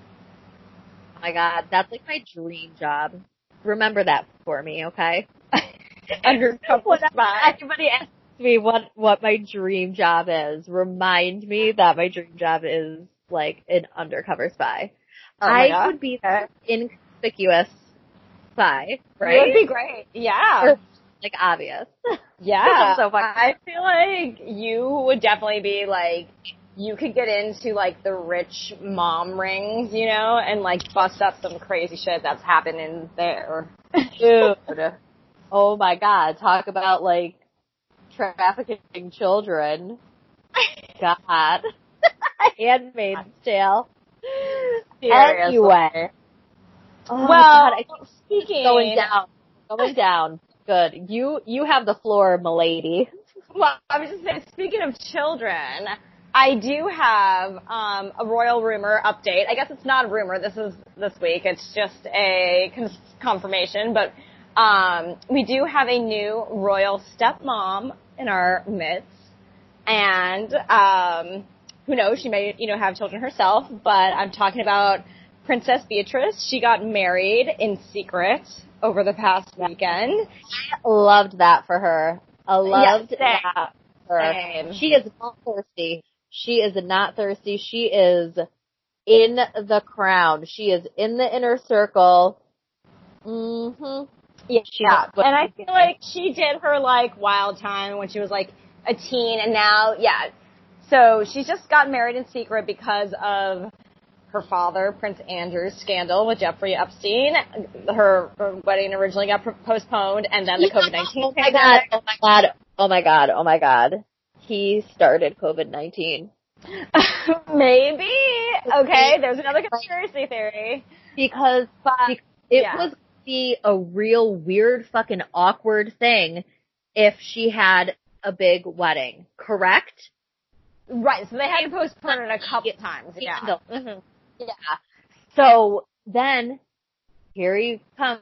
S2: Oh my god, that's like my dream job. Remember that for me, okay?
S1: Undercover spy.
S2: Anybody asks me what, what my dream job is, remind me that my dream job is like an undercover spy.
S1: Oh my
S2: I
S1: God.
S2: would be the inconspicuous spy,
S1: It
S2: right?
S1: would be great. Yeah.
S2: Or, like, obvious.
S1: Yeah.
S2: So fucking-
S1: I feel like you would definitely be like, you could get into like the rich mom rings, you know, and like bust up some crazy shit that's happening there.
S2: Dude. Oh my god, talk about like trafficking children. God. Handmaid's Tale.
S1: Seriously.
S2: Anyway. Oh
S1: well,
S2: my god, I think
S1: speaking
S2: going down. Going down. Good. You you have the floor, milady.
S1: Well, I was just saying, speaking of children, I do have um, a royal rumor update. I guess it's not a rumor. This is this week. It's just a con- confirmation. But um, we do have a new royal stepmom in our midst, and um, who knows? She may, you know, have children herself. But I'm talking about Princess Beatrice. She got married in secret over the past weekend.
S2: I loved that for her. I loved
S1: Yes,
S2: that for her.
S1: same.
S2: She is not thirsty. She is not thirsty. She is in the crown. She is in the inner circle. Mm-hmm.
S1: Yeah,
S2: She knows what
S1: and I
S2: she's
S1: feel
S2: doing.
S1: like she did her like wild time when she was like a teen, and now, yeah. So she just got married in secret because of her father, Prince Andrew's scandal with Jeffrey Epstein. Her, her wedding originally got pro- postponed, and then the COVID nineteen
S2: Oh my god!
S1: pandemic.
S2: Oh my god! Oh my god! Oh my god! He started COVID nineteen.
S1: Maybe. Okay, there's another conspiracy theory.
S2: Because,
S1: But,
S2: because it
S1: yeah.
S2: was be a real weird fucking awkward thing if she had a big wedding, correct?
S1: Right, so they had to postpone it a couple times. Yeah.
S2: Scandal.
S1: Mm-hmm.
S2: Yeah. So then, here he comes,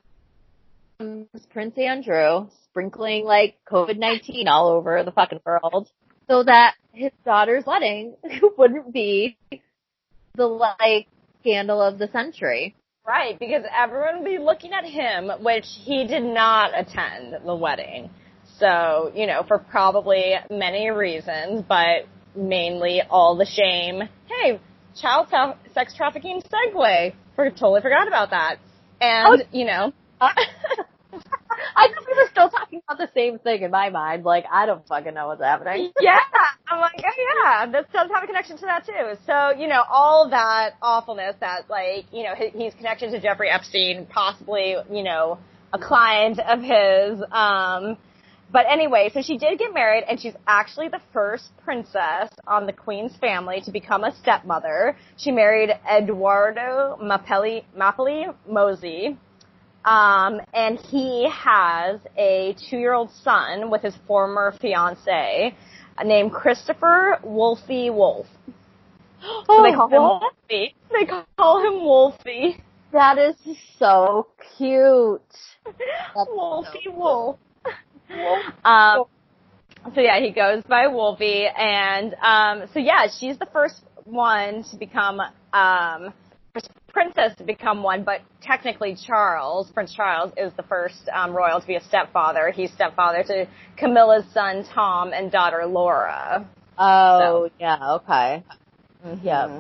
S2: Prince Andrew, sprinkling like COVID nineteen all over the fucking world, so that his daughter's wedding wouldn't be the like scandal of the century.
S1: Right, because everyone would be looking at him, which he did not attend the wedding. So, you know, for probably many reasons, but mainly all the shame. Hey, child tra- sex trafficking segue. For, totally forgot about that. And,
S2: Oh.
S1: you know.
S2: I thought we were still talking about the same thing in my mind. Like, I don't fucking know what's happening.
S1: Yeah, I'm like, oh yeah, this does have a connection to that too. So, you know, all that awfulness that, like, you know, he, he's connected to Jeffrey Epstein, possibly, you know, a client of his. Um, but anyway, so she did get married, and she's actually the first princess on the Queen's family to become a stepmother. She married Eduardo Mapelli, Mapelli Mosey. Um, and he has a two-year-old son with his former fiance named Christopher Wolfie Wolf. So they call him Wolfie. They call him Wolfie.
S2: That is so cute. That's
S1: Wolfie
S2: so
S1: Wolf. Um, so yeah, he goes by Wolfie, and um, so yeah, she's the first one to become um, first princess to become one, but technically Charles, Prince Charles, is the first um, royal to be a stepfather. He's stepfather to Camilla's son Tom and daughter Laura.
S2: Oh, so. yeah, okay.
S1: Mm-hmm.
S2: Yeah.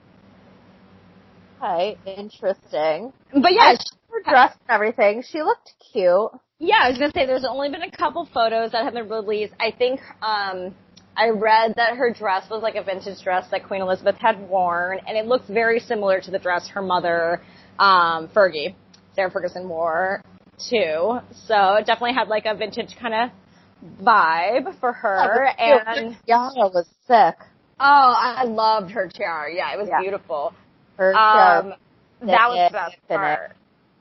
S2: Okay, interesting.
S1: But yeah,
S2: she, her dress and everything, she looked cute.
S1: Yeah, I was gonna say there's only been a couple photos that have been released. I think um I read that her dress was like a vintage dress that Queen Elizabeth had worn, and it looks very similar to the dress her mother, um, Fergie, Sarah Ferguson, wore too. So it definitely had like a vintage kind of vibe for her.
S2: Oh,
S1: and
S2: Tiara was sick.
S1: Oh, I loved her tiara. Yeah, it was
S2: yeah.
S1: beautiful.
S2: Her
S1: um, that was the best part.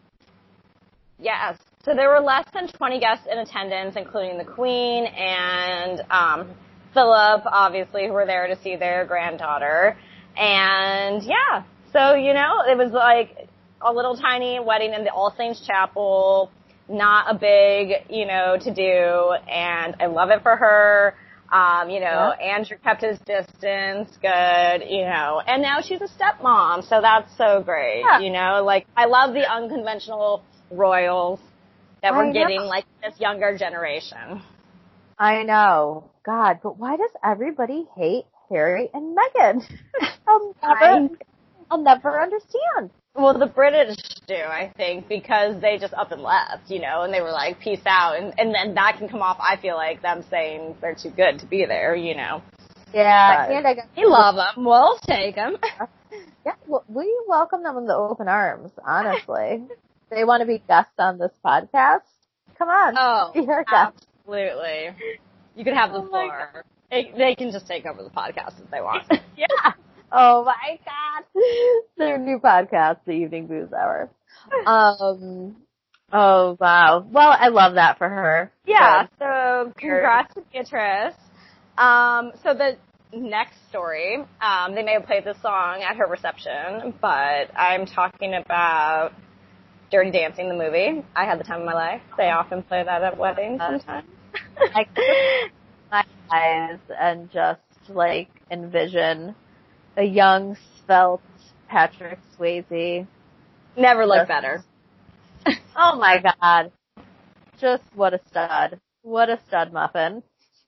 S1: Yes. So there were less than twenty guests in attendance, including the Queen and um, Philip, obviously, who were there to see their granddaughter. And, yeah, so, you know, it was like a little tiny wedding in the All Saints Chapel, not a big, you know, to-do, and I love it for her. Um, you know, yeah. Andrew kept his distance, good, you know, and now she's a stepmom, so that's so great, yeah. you know, like, I love the unconventional royals that we're getting, like, this younger generation.
S2: I know. God, but why does everybody hate Harry and Meghan? I'll never, I'll never understand.
S1: Well, the British do, I think, because they just up and left, you know, and they were like, peace out, and, and then that can come off, I feel like, them saying they're too good to be there, you know.
S2: Yeah,
S1: but
S2: and I guess
S1: we love them. We'll take them.
S2: Yeah, well, we welcome them with open arms, honestly. They want to be guests on this podcast. Come on.
S1: Oh,
S2: be our
S1: guest. Absolutely. You can have the oh floor. They, they can just take over the podcast if they want.
S2: Yeah. Oh my God. Their new podcast, The Evening Booze Hour. Um, oh wow. Well, I love that for her.
S1: Yeah, Good. So congrats to Beatrice. Um, so the next story, um, they may have played this song at her reception, but I'm talking about Dirty Dancing, the movie. I had the time of my life. They often play that at weddings sometimes.
S2: I close my eyes and just, like, envision a young, svelte Patrick Swayze.
S1: Never looked better.
S2: Oh, my God. Just what a stud. What a stud muffin.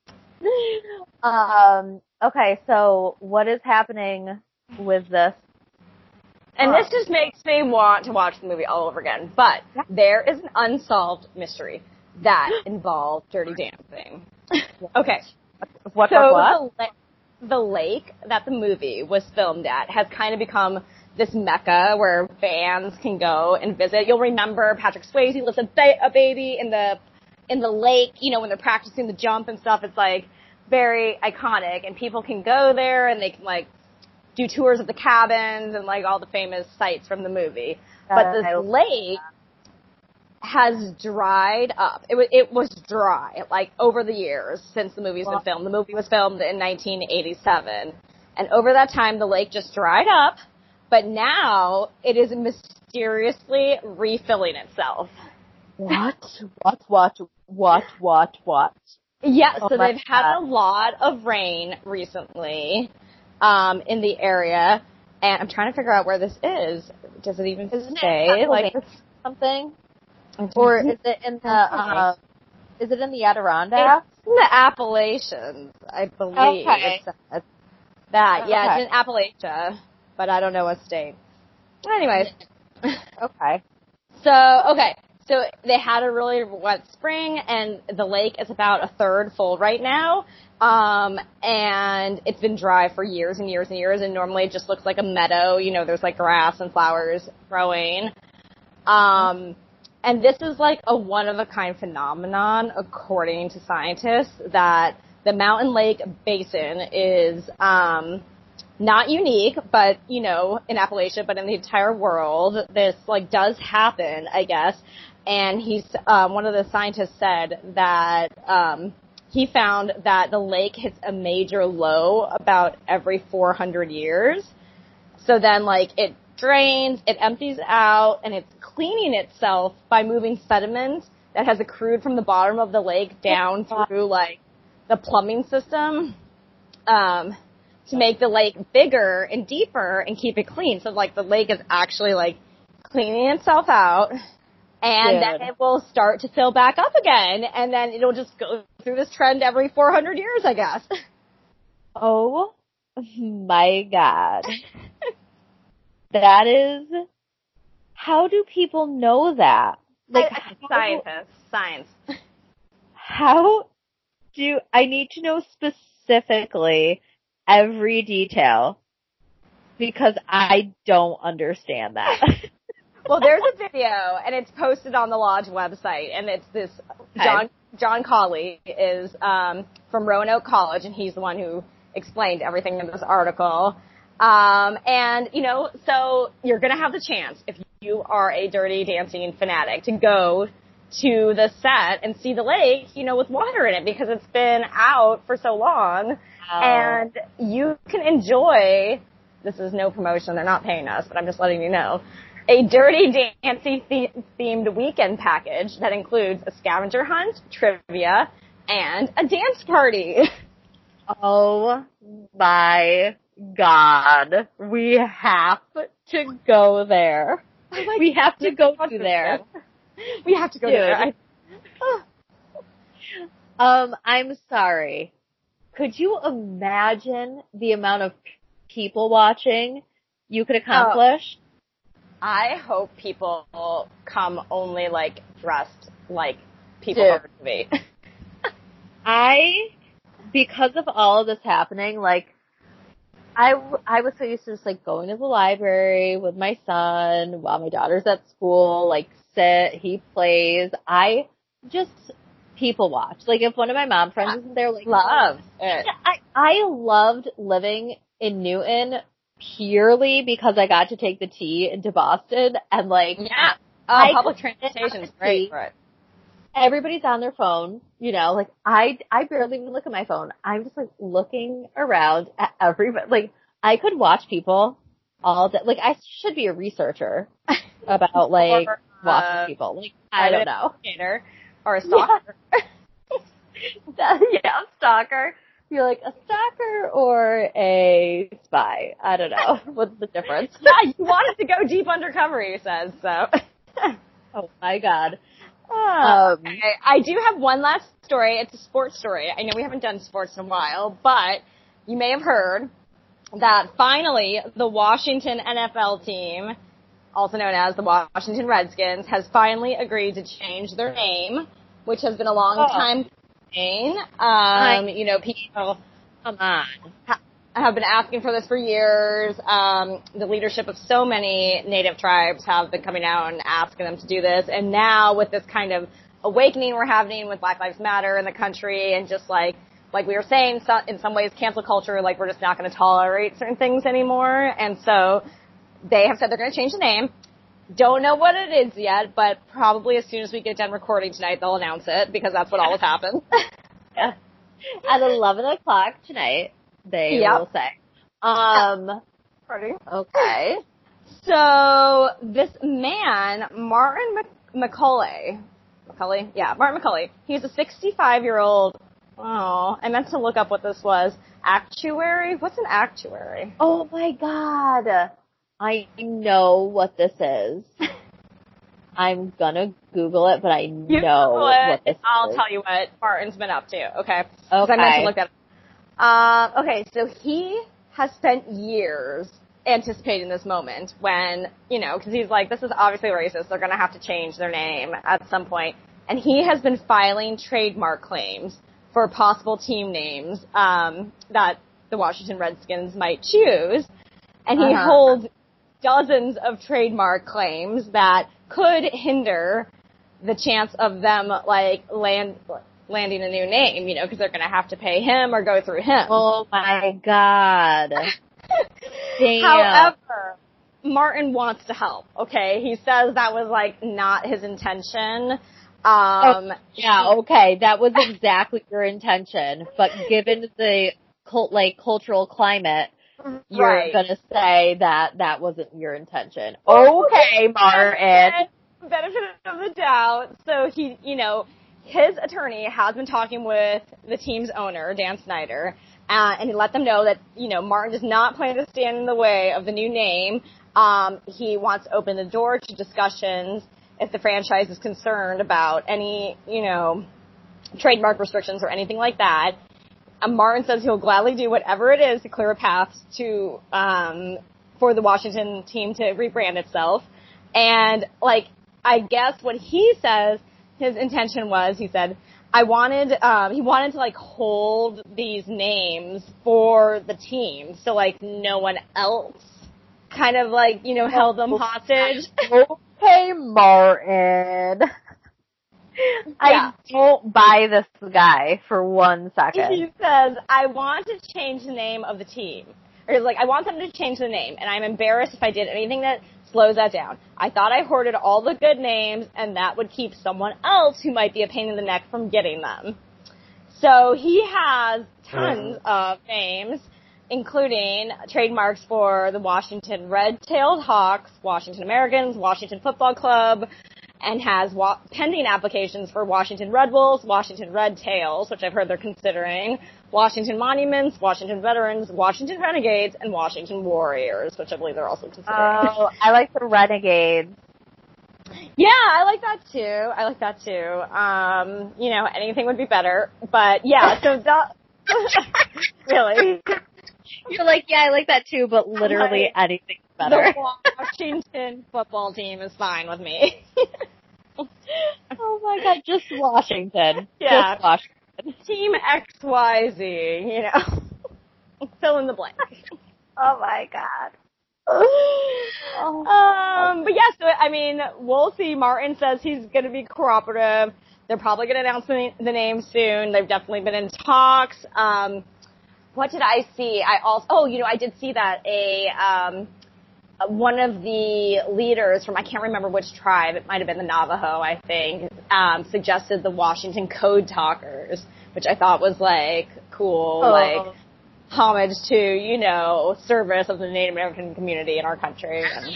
S2: Um, okay, so what is happening with this?
S1: And this just makes me want to watch the movie all over again. But there is an unsolved mystery that involved Dirty Dancing. Okay.
S2: What,
S1: so
S2: what?
S1: The, the lake that the movie was filmed at has kind of become this mecca where fans can go and visit. You'll remember Patrick Swayze lifts a, ba- a baby in the in the lake, you know, when they're practicing the jump and stuff. It's like very iconic, and people can go there and they can like do tours of the cabins and like all the famous sites from the movie. Uh, but this lake has dried up. It was it was dry like over the years since the movie's been filmed. The movie was filmed in nineteen eighty-seven, and over that time the lake just dried up. But now it is mysteriously refilling itself.
S2: What? What? What? What? What? What?
S1: Yeah. So
S2: oh
S1: they've had God. a lot of rain recently. Um, in the area, and I'm trying to figure out where this is. Does it even Isn't say
S2: it
S1: like
S2: something, or is it in the? Uh, is it in the Adirondacks?
S1: It's in the Appalachians, I believe.
S2: Okay.
S1: It's, it's that
S2: okay.
S1: yeah, it's in Appalachia, but I don't know what state. Anyways,
S2: okay.
S1: So okay. So they had a really wet spring, and the lake is about a third full right now. Um, and it's been dry for years and years and years, and normally it just looks like a meadow. You know, there's like grass and flowers growing. Um, and this is like a one-of-a-kind phenomenon, according to scientists, that the mountain lake basin is um, not unique, but, you know, in Appalachia, but in the entire world, this like does happen, I guess. And he's um, one of the scientists said that um, he found that the lake hits a major low about every four hundred years. So then, like, it drains, it empties out, and it's cleaning itself by moving sediment that has accrued from the bottom of the lake down through, like, the plumbing system, um, to make the lake bigger and deeper and keep it clean. So, like, the lake is actually, like, cleaning itself out, and
S2: Dude.
S1: then it will start to fill back up again, and then it'll just go through this trend every four hundred years, I guess.
S2: Oh my God. That is, how do people know that? Like,
S1: I, scientists, science.
S2: How do, I need to know specifically every detail because I don't understand that.
S1: Well, there's a video, and it's posted on the Lodge website, and it's this,
S2: Okay.
S1: John, John Cawley is, um, from Roanoke College, and he's the one who explained everything in this article. Um, and, you know, so you're gonna have the chance, if you are a Dirty Dancing fanatic, to go to the set and see the lake, you know, with water in it, because it's been out for so long.
S2: Oh.
S1: And you can enjoy, this is no promotion, they're not paying us, but I'm just letting you know, a Dirty Dancing the- themed weekend package that includes a scavenger hunt, trivia, and a dance party.
S2: Oh my God. We have to go there.
S1: Like,
S2: we have to go to there.
S1: We have to go
S2: Dude.
S1: there. I,
S2: Um, I'm sorry. Could you imagine the amount of people watching you could accomplish?
S1: I hope people come only, like, dressed like people
S2: Dude.
S1: from the movie.
S2: I, because of all of this happening, like, I, I was so used to just, like, going to the library with my son while my daughter's at school, like, sit, he plays. I just people watch. Like, if one of my mom friends isn't there, like,
S1: Love it.
S2: I, I loved living in Newton purely because I got to take the T into Boston, and, like,
S1: Yeah. Oh,
S2: I
S1: public
S2: couldn't
S1: transportation is
S2: see-
S1: great for it.
S2: everybody's on their phone, you know, like, I, I barely even look at my phone. I'm just, like, looking around at everybody. Like, I could watch people all day. Like, I should be a researcher about, like,
S1: Or,
S2: watching
S1: uh,
S2: people. Like, I don't know.
S1: Skater or a stalker.
S2: That- yeah, stalker. You're like a stalker or a spy. I don't know. What's the difference?
S1: Yeah, you wanted to go deep undercover, he says, so.
S2: Oh my God.
S1: Oh,
S2: Um,
S1: okay. I do have one last story. It's a sports story. I know we haven't done sports in a while, but you may have heard that finally the Washington N F L team, also known as the Washington Redskins, has finally agreed to change their name, which has been a long
S2: Oh.
S1: time coming. Um, you know, people
S2: Come on.
S1: ha- have been asking for this for years. Um, the leadership of so many native tribes have been coming out and asking them to do this. And now with this kind of awakening we're having with Black Lives Matter in the country, and just like, like we were saying, so, in some ways cancel culture, like we're just not going to tolerate certain things anymore. And so they have said they're going to change the name. Don't know what it is yet, but probably as soon as we get done recording tonight, they'll announce it, because that's what always happens.
S2: Yeah. At eleven o'clock tonight, they
S1: Yep.
S2: will say. Um,
S1: Ready?
S2: okay.
S1: So this man, Martin Mc- McCulley, McCulley, yeah, Martin McCulley. He's a sixty-five-year-old. Oh, I meant to look up what this was. Actuary? What's an actuary?
S2: Oh my God. I know what this is. I'm gonna Google it, but I know
S1: You know
S2: what this
S1: I'll
S2: is.
S1: tell you what Martin's been up to. Okay. 'Cause
S2: Okay.
S1: I meant to look that up. Um, okay, so he has spent years anticipating this moment when, you know, because he's like, this is obviously racist. They're going to have to change their name at some point. And he has been filing trademark claims for possible team names um, that the Washington Redskins might choose. And he
S2: Uh-huh.
S1: holds dozens of trademark claims that could hinder the chance of them, like, land landing a new name, you know, because they're going to have to pay him or go through him.
S2: Oh my God. Damn.
S1: However, Martin wants to help, okay? He says that was, like, not his intention. Um,
S2: oh, yeah, okay, that was exactly your intention, but given the cult, like cultural climate, you're
S1: right.
S2: gonna say that that wasn't your intention. Okay, Martin.
S1: Benefit of the doubt. So he, you know, his attorney has been talking with the team's owner, Dan Snyder, uh, and he let them know that, you know, Martin does not plan to stand in the way of the new name. Um, he wants to open the door to discussions if the franchise is concerned about any, you know, trademark restrictions or anything like that. Um, Martin says he'll gladly do whatever it is to clear a path to, um, for the Washington team to rebrand itself. And, like, I guess what he says his intention was, he said, I wanted, um, he wanted to, like, hold these names for the team. So, like, no one else kind of, like, you know, held them hostage.
S2: Okay, Martin. Yeah. I don't buy this guy for one second.
S1: He says, I want to change the name of the team. Or he's like, I want them to change the name, and I'm embarrassed if I did anything that slows that down. I thought I hoarded all the good names, and that would keep someone else who might be a pain in the neck from getting them. So he has tons mm-hmm. of names, including trademarks for the Washington Red-Tailed Hawks, Washington Americans, Washington Football Club, and has wa- pending applications for Washington Red Wolves, Washington Red Tails, which I've heard they're considering, Washington Monuments, Washington Veterans, Washington Renegades, and Washington Warriors, which I believe they're also considering.
S2: Oh, I like the Renegades.
S1: Yeah, I like that too. I like that too. Um, you know, anything would be better. But yeah, so that, really.
S2: You're like, yeah, I like that too, but literally
S1: like,
S2: anything's better.
S1: The Washington football team is fine with me.
S2: Oh my god, just Washington.
S1: Yeah.
S2: Just Washington.
S1: Team X Y Z, you know. Fill in the blank.
S2: Oh my god.
S1: Oh. Um, but yeah, so, I mean, we'll see. Martin says he's going to be cooperative. They're probably going to announce the, the name soon. They've definitely been in talks. Um, what did I see? I also, oh, you know, I did see that a, um, one of the leaders from, I can't remember which tribe, it might have been the Navajo, I think, um, suggested the Washington Code Talkers, which I thought was, like, cool, oh. like, homage to, you know, service of the Native American community in our country. And,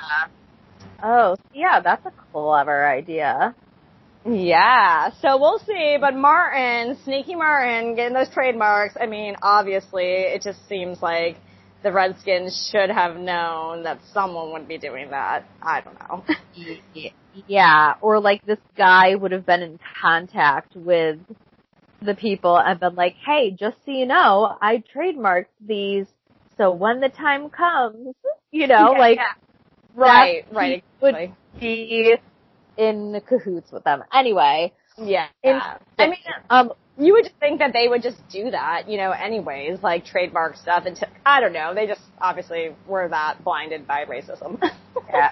S2: oh, yeah, that's a clever idea.
S1: Yeah, so we'll see, but Martin, Sneaky Martin, getting those trademarks, I mean, obviously, it just seems like the Redskins should have known that someone would be doing that. I don't know.
S2: Yeah, or like this guy would have been in contact with the people and been like, hey, just so you know, I trademarked these, so when the time comes, you know,
S1: yeah,
S2: like,
S1: yeah. right, right, exactly.
S2: would be in cahoots with them. Anyway.
S1: Yeah. In, I mean, um, you would just think that they would just do that, you know, anyways, like trademark stuff. And t- I don't know. They just obviously were that blinded by racism.
S2: Yeah.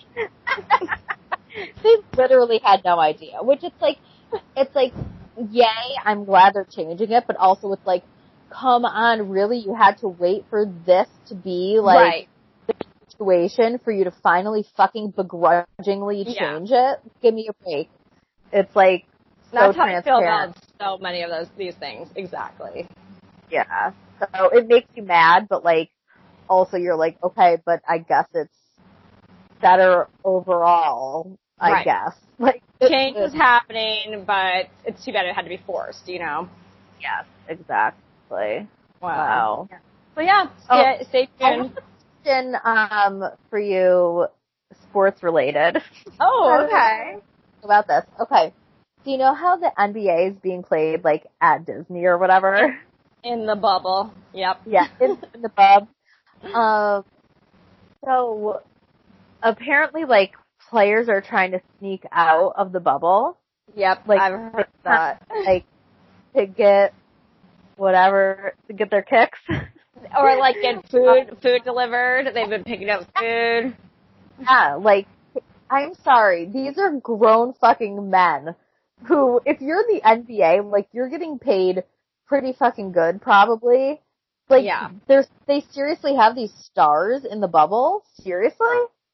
S2: They literally had no idea, which it's like, it's like, yay, I'm glad they're changing it, but also it's like, come on, really? You had to wait for this to be like,
S1: right.
S2: situation for you to finally fucking begrudgingly change yeah. it? Give me a break. It's like so
S1: That's how I feel
S2: transparent.
S1: about so many of those these things. Exactly.
S2: Yeah. So it makes you mad, but like also you're like, okay, but I guess it's better overall, I
S1: right.
S2: guess. Like
S1: change is happening, but it's too bad it had to be forced, you know?
S2: Yes, exactly.
S1: Wow. wow. So yeah, stay, oh, stay tuned.
S2: Question um for you, sports related.
S1: Oh, okay.
S2: About this. Okay. Do you know how the N B A is being played like at Disney or whatever?
S1: In the bubble. Yep.
S2: Yeah, in, in the bub. Um so apparently like players are trying to sneak out of the bubble.
S1: Yep,
S2: like,
S1: I've heard that.
S2: Like to get whatever to get their kicks.
S1: Or like get food food delivered. They've been picking up food.
S2: Yeah, like I'm sorry, these are grown fucking men who, if you're in the N B A, like you're getting paid pretty fucking good, probably. Like,
S1: yeah.
S2: there's they seriously have these stars in the bubble? Seriously?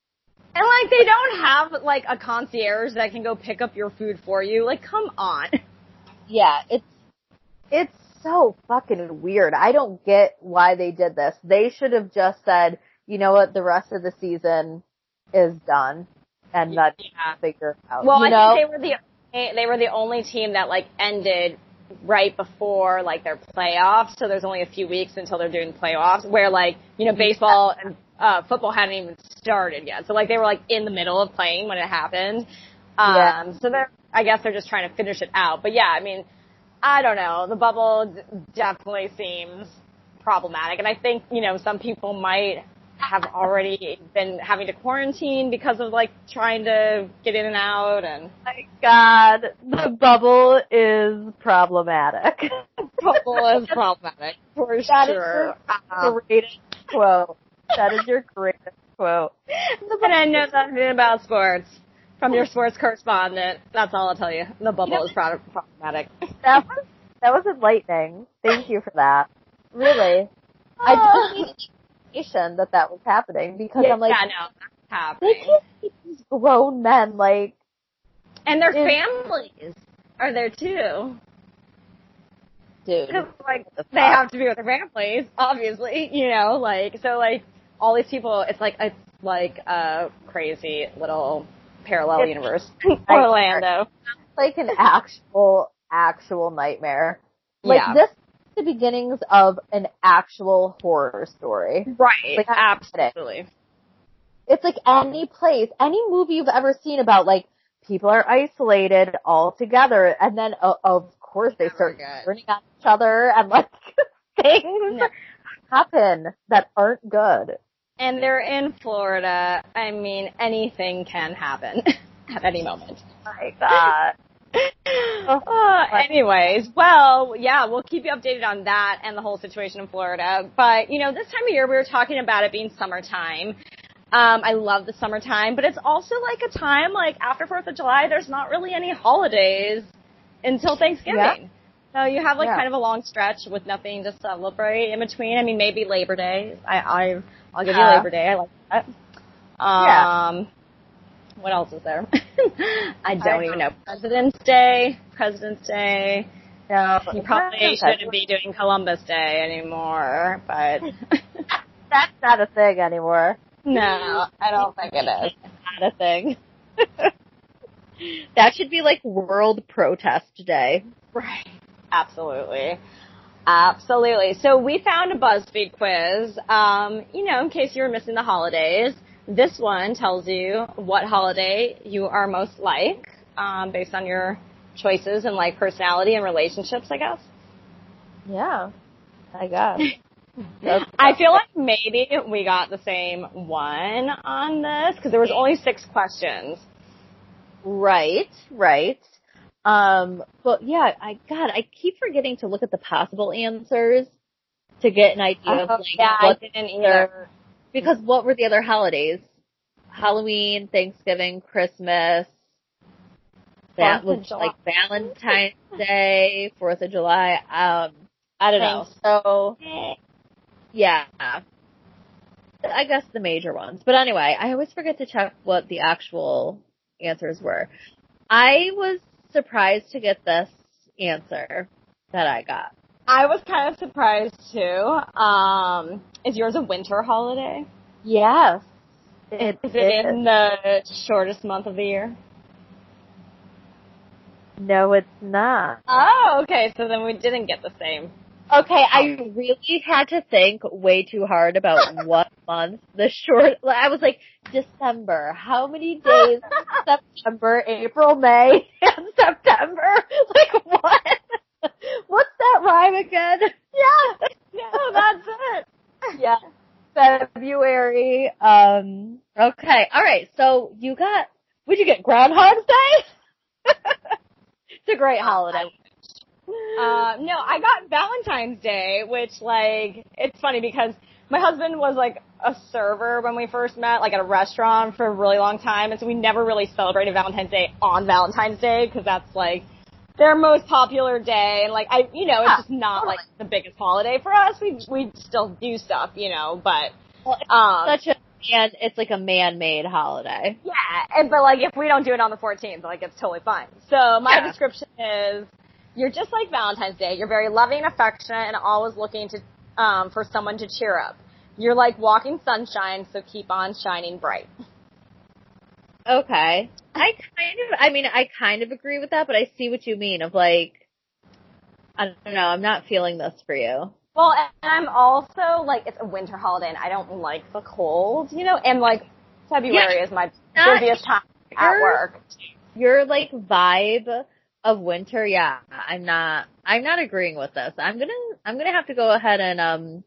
S1: And, like, they don't have, like, a concierge that can go pick up your food for you. Like, come on.
S2: Yeah, it's, it's so fucking weird. I don't get why they did this. They should have just said, you know what, the rest of the season is done. And let's
S1: yeah.
S2: figure it out.
S1: Well,
S2: you
S1: I
S2: know?
S1: think they were the, they were the only team that, like, ended right before, like, their playoffs. So there's only a few weeks until they're doing playoffs where, like, you know, baseball and uh, football hadn't even started yet. So, like, they were, like, in the middle of playing when it happened. Um, yeah. So they're, I guess they're just trying to finish it out. But, yeah, I mean, I don't know. The bubble d- definitely seems problematic. And I think, you know, some people might have already been having to quarantine because of, like, trying to get in and out. And
S2: my God, the bubble is problematic.
S1: Bubble is problematic, for
S2: that
S1: sure.
S2: That is your greatest quote. That is your greatest quote.
S1: And I know nothing about sports. From your sports correspondent, that's all I'll tell you. The bubble you know, is pro- problematic.
S2: That was, that was enlightening. Thank you for that. Really. I didn't need that that was happening because
S1: yeah,
S2: I'm like,
S1: yeah, no, that's happening.
S2: They can't keep these grown men, like,
S1: and their families are there too.
S2: Dude.
S1: Like, they have to be with their families, obviously, you know, like, so, like, all these people, it's like, it's like a crazy little parallel it's universe. Orlando.
S2: Like an actual, actual nightmare. Like, yeah. This is the beginnings of an actual horror story.
S1: Right.
S2: Like,
S1: absolutely.
S2: It's like any place, any movie you've ever seen about, like, people are isolated all together, and then, uh, of course, they start turning on each other, and, like, things no. happen that aren't good.
S1: And they're in Florida. I mean, anything can happen at any moment.
S2: Oh my God.
S1: uh, anyways, well, yeah, we'll keep you updated on that and the whole situation in Florida. But, you know, this time of year, we were talking about it being summertime. Um, I love the summertime, but it's also like a time, like, after fourth of July, there's not really any holidays until Thanksgiving. Yeah. So you have, like, yeah. kind of a long stretch with nothing to celebrate in between. I mean, maybe Labor Day. I, I, I'll give
S2: yeah.
S1: you Labor Day. I like that. Um,
S2: yeah.
S1: What else is there? I don't I even know. President's Day. President's Day.
S2: No.
S1: You probably shouldn't be doing Columbus Day anymore, but.
S2: That's not a thing anymore.
S1: No, I don't think it is.
S2: It's not a thing. That should be like World Protest Day.
S1: Right. Absolutely. Absolutely. So we found a BuzzFeed quiz, um, you know, in case you were missing the holidays. This one tells you what holiday you are most like, um, based on your choices and, like, personality and relationships, I guess.
S2: Yeah, I guess.
S1: I feel like maybe we got the same one on this, because there was only six questions.
S2: Right, right. Um, but yeah, I, God, I keep forgetting to look at the possible answers to get an idea
S1: oh,
S2: of, like,
S1: yeah,
S2: what
S1: I didn't either.
S2: Because what were the other holidays? Halloween, Thanksgiving, Christmas. That was like Valentine's Day, Fourth of July. Um, I don't know. So, yeah. I guess the major ones. But anyway, I always forget to check what the actual answers were. I was surprised to get this answer that I got.
S1: I was kind of surprised too. Um, is yours a winter holiday?
S2: Yes.
S1: It is it in the shortest month of the year?
S2: No, it's not.
S1: Oh, okay. So then we didn't get the same.
S2: Okay, I really had to think way too hard about what month the short. I was like, December. How many days? September, April, May, and September. Like, what? What's that rhyme again?
S1: Yeah. No, that's it.
S2: Yeah. February. Um. Okay. All right. So you got. What'd you get? Groundhog's Day. It's a great holiday.
S1: Uh, no, I got Valentine's Day, which, like, it's funny because my husband was, like, a server when we first met, like, at a restaurant for a really long time, and so we never really celebrated Valentine's Day on Valentine's Day, because that's, like, their most popular day, and, like, I, you know, it's just not, like, the biggest holiday for us. We, we still do stuff, you know, but,
S2: well, it's
S1: um.
S2: such a man, it's like a man-made holiday.
S1: Yeah, and, but like if we don't do it on the fourteenth, like it's totally fine. So my
S2: Yeah.
S1: description is, you're just like Valentine's Day. You're very loving, affectionate, and always looking to um, for someone to cheer up. You're like walking sunshine, so keep on shining bright.
S2: Okay. I kind of, I mean, I kind of agree with that, but I see what you mean of like, I don't know, I'm not feeling this for you.
S1: Well, and I'm also, like, it's a winter holiday, and I don't like the cold, you know, and, like, February
S2: Yeah,
S1: is my
S2: not,
S1: busiest time at work.
S2: Your, like, vibe of winter, yeah, I'm not, I'm not agreeing with this. I'm gonna, I'm gonna have to go ahead and, um,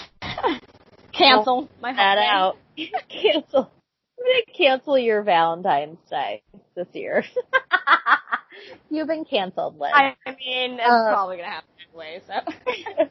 S1: cancel my
S2: that
S1: holiday.
S2: out. Cancel. I'm gonna cancel your Valentine's Day this year. You've been canceled, Liz.
S1: I, I mean, it's
S2: Uh,
S1: probably gonna happen anyway, so.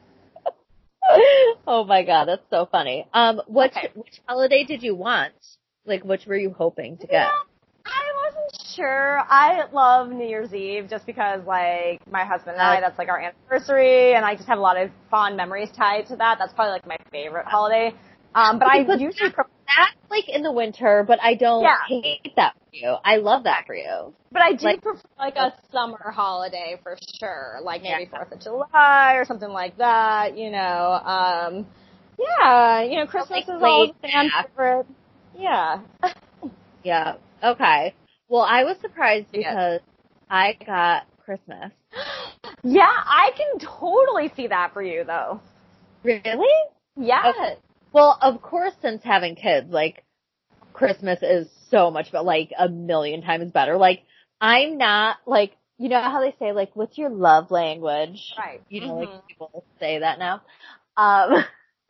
S2: Oh my god, that's so funny. Um, which
S1: Okay.
S2: which holiday did you want? Like, which were you hoping to get?
S1: I wasn't sure. I love New Year's Eve just because, like, my husband and I, that's, like, our anniversary, and I just have a lot of fond memories tied to that. That's probably, like, my favorite holiday. Um, but I
S2: But
S1: usually prefer,
S2: That's like in the winter, but I don't
S1: Yeah.
S2: hate that for you. I love that for you.
S1: but I do
S2: like-
S1: prefer, like, a summer holiday for sure. Like, maybe
S2: Yeah.
S1: fourth of July or something like that, you know. Um, yeah, you know, Christmas
S2: like
S1: is always
S2: laid
S1: a fan
S2: back.
S1: favorite. Yeah.
S2: Yeah. Okay. Well, I was surprised
S1: Yes.
S2: because I got Christmas.
S1: Yeah, I can totally see that for you, though.
S2: Really?
S1: Yeah.
S2: Okay. Well, of course, since having kids, like, Christmas is so much, but like a million times better. Like, I'm not, like, you know how they say, like, what's your love language?
S1: Right.
S2: You know,
S1: Mhm.
S2: like, people say that now. Um,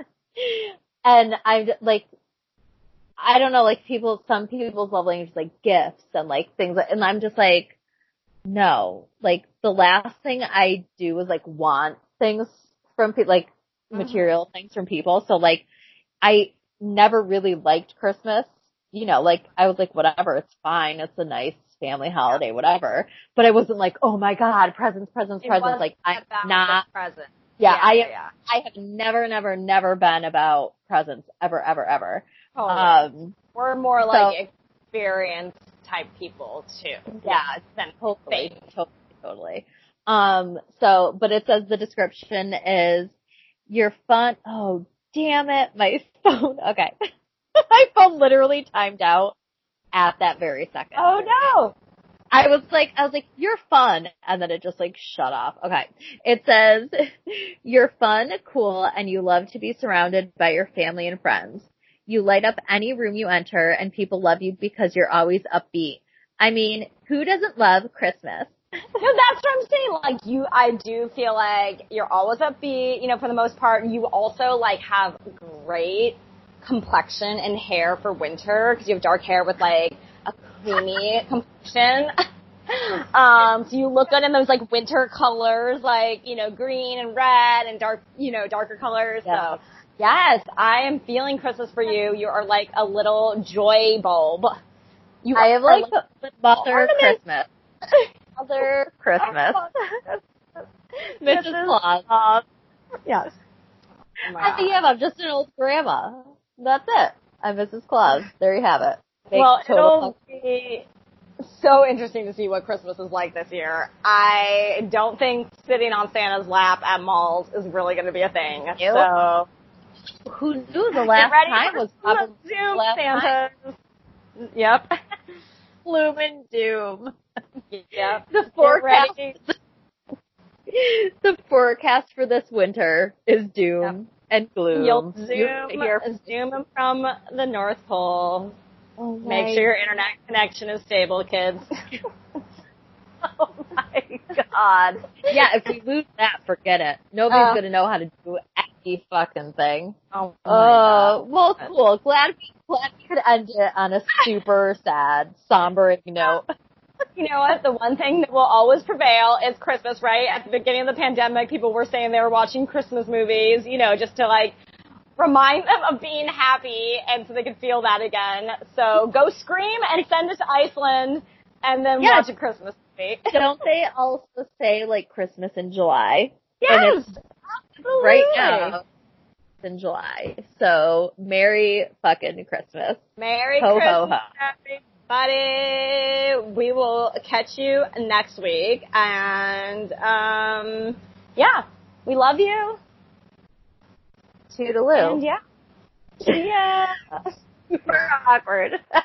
S2: and I'm, like, I don't know, like, people, some people's love language is, like, gifts and, like, things, and I'm just like, no. Like, the last thing I do is, like, want things from people, like,
S1: Mhm.
S2: material things from people. So, like, I never really liked Christmas. You know, like, I was like, whatever, it's fine. It's a nice family holiday, whatever. But I wasn't like, oh my god, presents, presents,
S1: It
S2: presents.
S1: wasn't
S2: Like, I'm
S1: about
S2: not,
S1: the present.
S2: yeah,
S1: Yeah,
S2: I,
S1: yeah.
S2: I have never, never, never been about presents, ever, ever, ever.
S1: Totally.
S2: Um,
S1: We're more
S2: so-
S1: like experience type people too.
S2: yeah,
S1: Than
S2: totally,
S1: fake.
S2: totally, totally. Um, so, but it says the description is, you're fun, oh, damn it, my phone, okay. My phone literally timed out at that very second.
S1: Oh no!
S2: I was like, I was like, you're fun, and then it just like shut off. Okay. It says, you're fun, cool, and you love to be surrounded by your family and friends. You light up any room you enter, and people love you because you're always upbeat. I mean, who doesn't love Christmas?
S1: No, that's what I'm saying. Like, you, I do feel like you're always upbeat, you know, for the most part. You also, like, have great complexion and hair for winter because you have dark hair with, like, a creamy complexion. um, so you look good in those, like, winter colors, like, you know, green and red and dark, you know, darker colors.
S2: Yeah.
S1: So, yes, I am feeling Christmas for you. You are, like, a little joy bulb. You
S2: I have
S1: are
S2: like Mother
S1: ornament.
S2: Christmas. Mother Christmas. Missus Claus.
S1: Uh, yes. Oh my
S2: I think
S1: God.
S2: I'm just an old grandma. That's it. I'm Missus Claus. There you have it. Make
S1: Well,
S2: total
S1: it'll be so interesting to see what Christmas is like this year. I don't think sitting on Santa's lap at malls is really going to be a thing.
S2: Ew.
S1: So
S2: Who knew the
S1: get
S2: last
S1: ready
S2: time
S1: for
S2: was
S1: some
S2: probably
S1: Zoom
S2: last time.
S1: Santas. Yep.
S2: Gloom and doom.
S1: Yep.
S2: The
S1: Get
S2: forecast.
S1: ready.
S2: The forecast for this winter is doom and gloom.
S1: You'll
S2: You
S1: zoom,
S2: hear-
S1: zoom from the North Pole.
S2: Oh
S1: Make
S2: my-
S1: sure your internet connection is stable, kids.
S2: Oh my god. Yeah, if we lose that, forget it. Nobody's
S1: Uh,
S2: gonna know how to do any fucking thing.
S1: Oh, my
S2: Oh,
S1: God.
S2: well, cool. Glad we, glad we could end it on a super sad, somber note.
S1: You know what? The one thing that will always prevail is Christmas, right? At the beginning of the pandemic, people were saying they were watching Christmas movies, you know, just to like remind them of being happy and so they could feel that again. So go scream and send it to Iceland and then
S2: Yeah.
S1: watch a Christmas movie.
S2: Don't they also say, like, Christmas in July?
S1: Yes!
S2: And it's
S1: Absolutely.
S2: right now. in July. So, Merry fucking Christmas.
S1: Merry
S2: ho,
S1: Christmas,
S2: ho, ho.
S1: everybody. We will catch you next week. And, um, yeah, we love you.
S2: Toodaloo.
S1: And yeah. Yeah.
S2: Super awkward.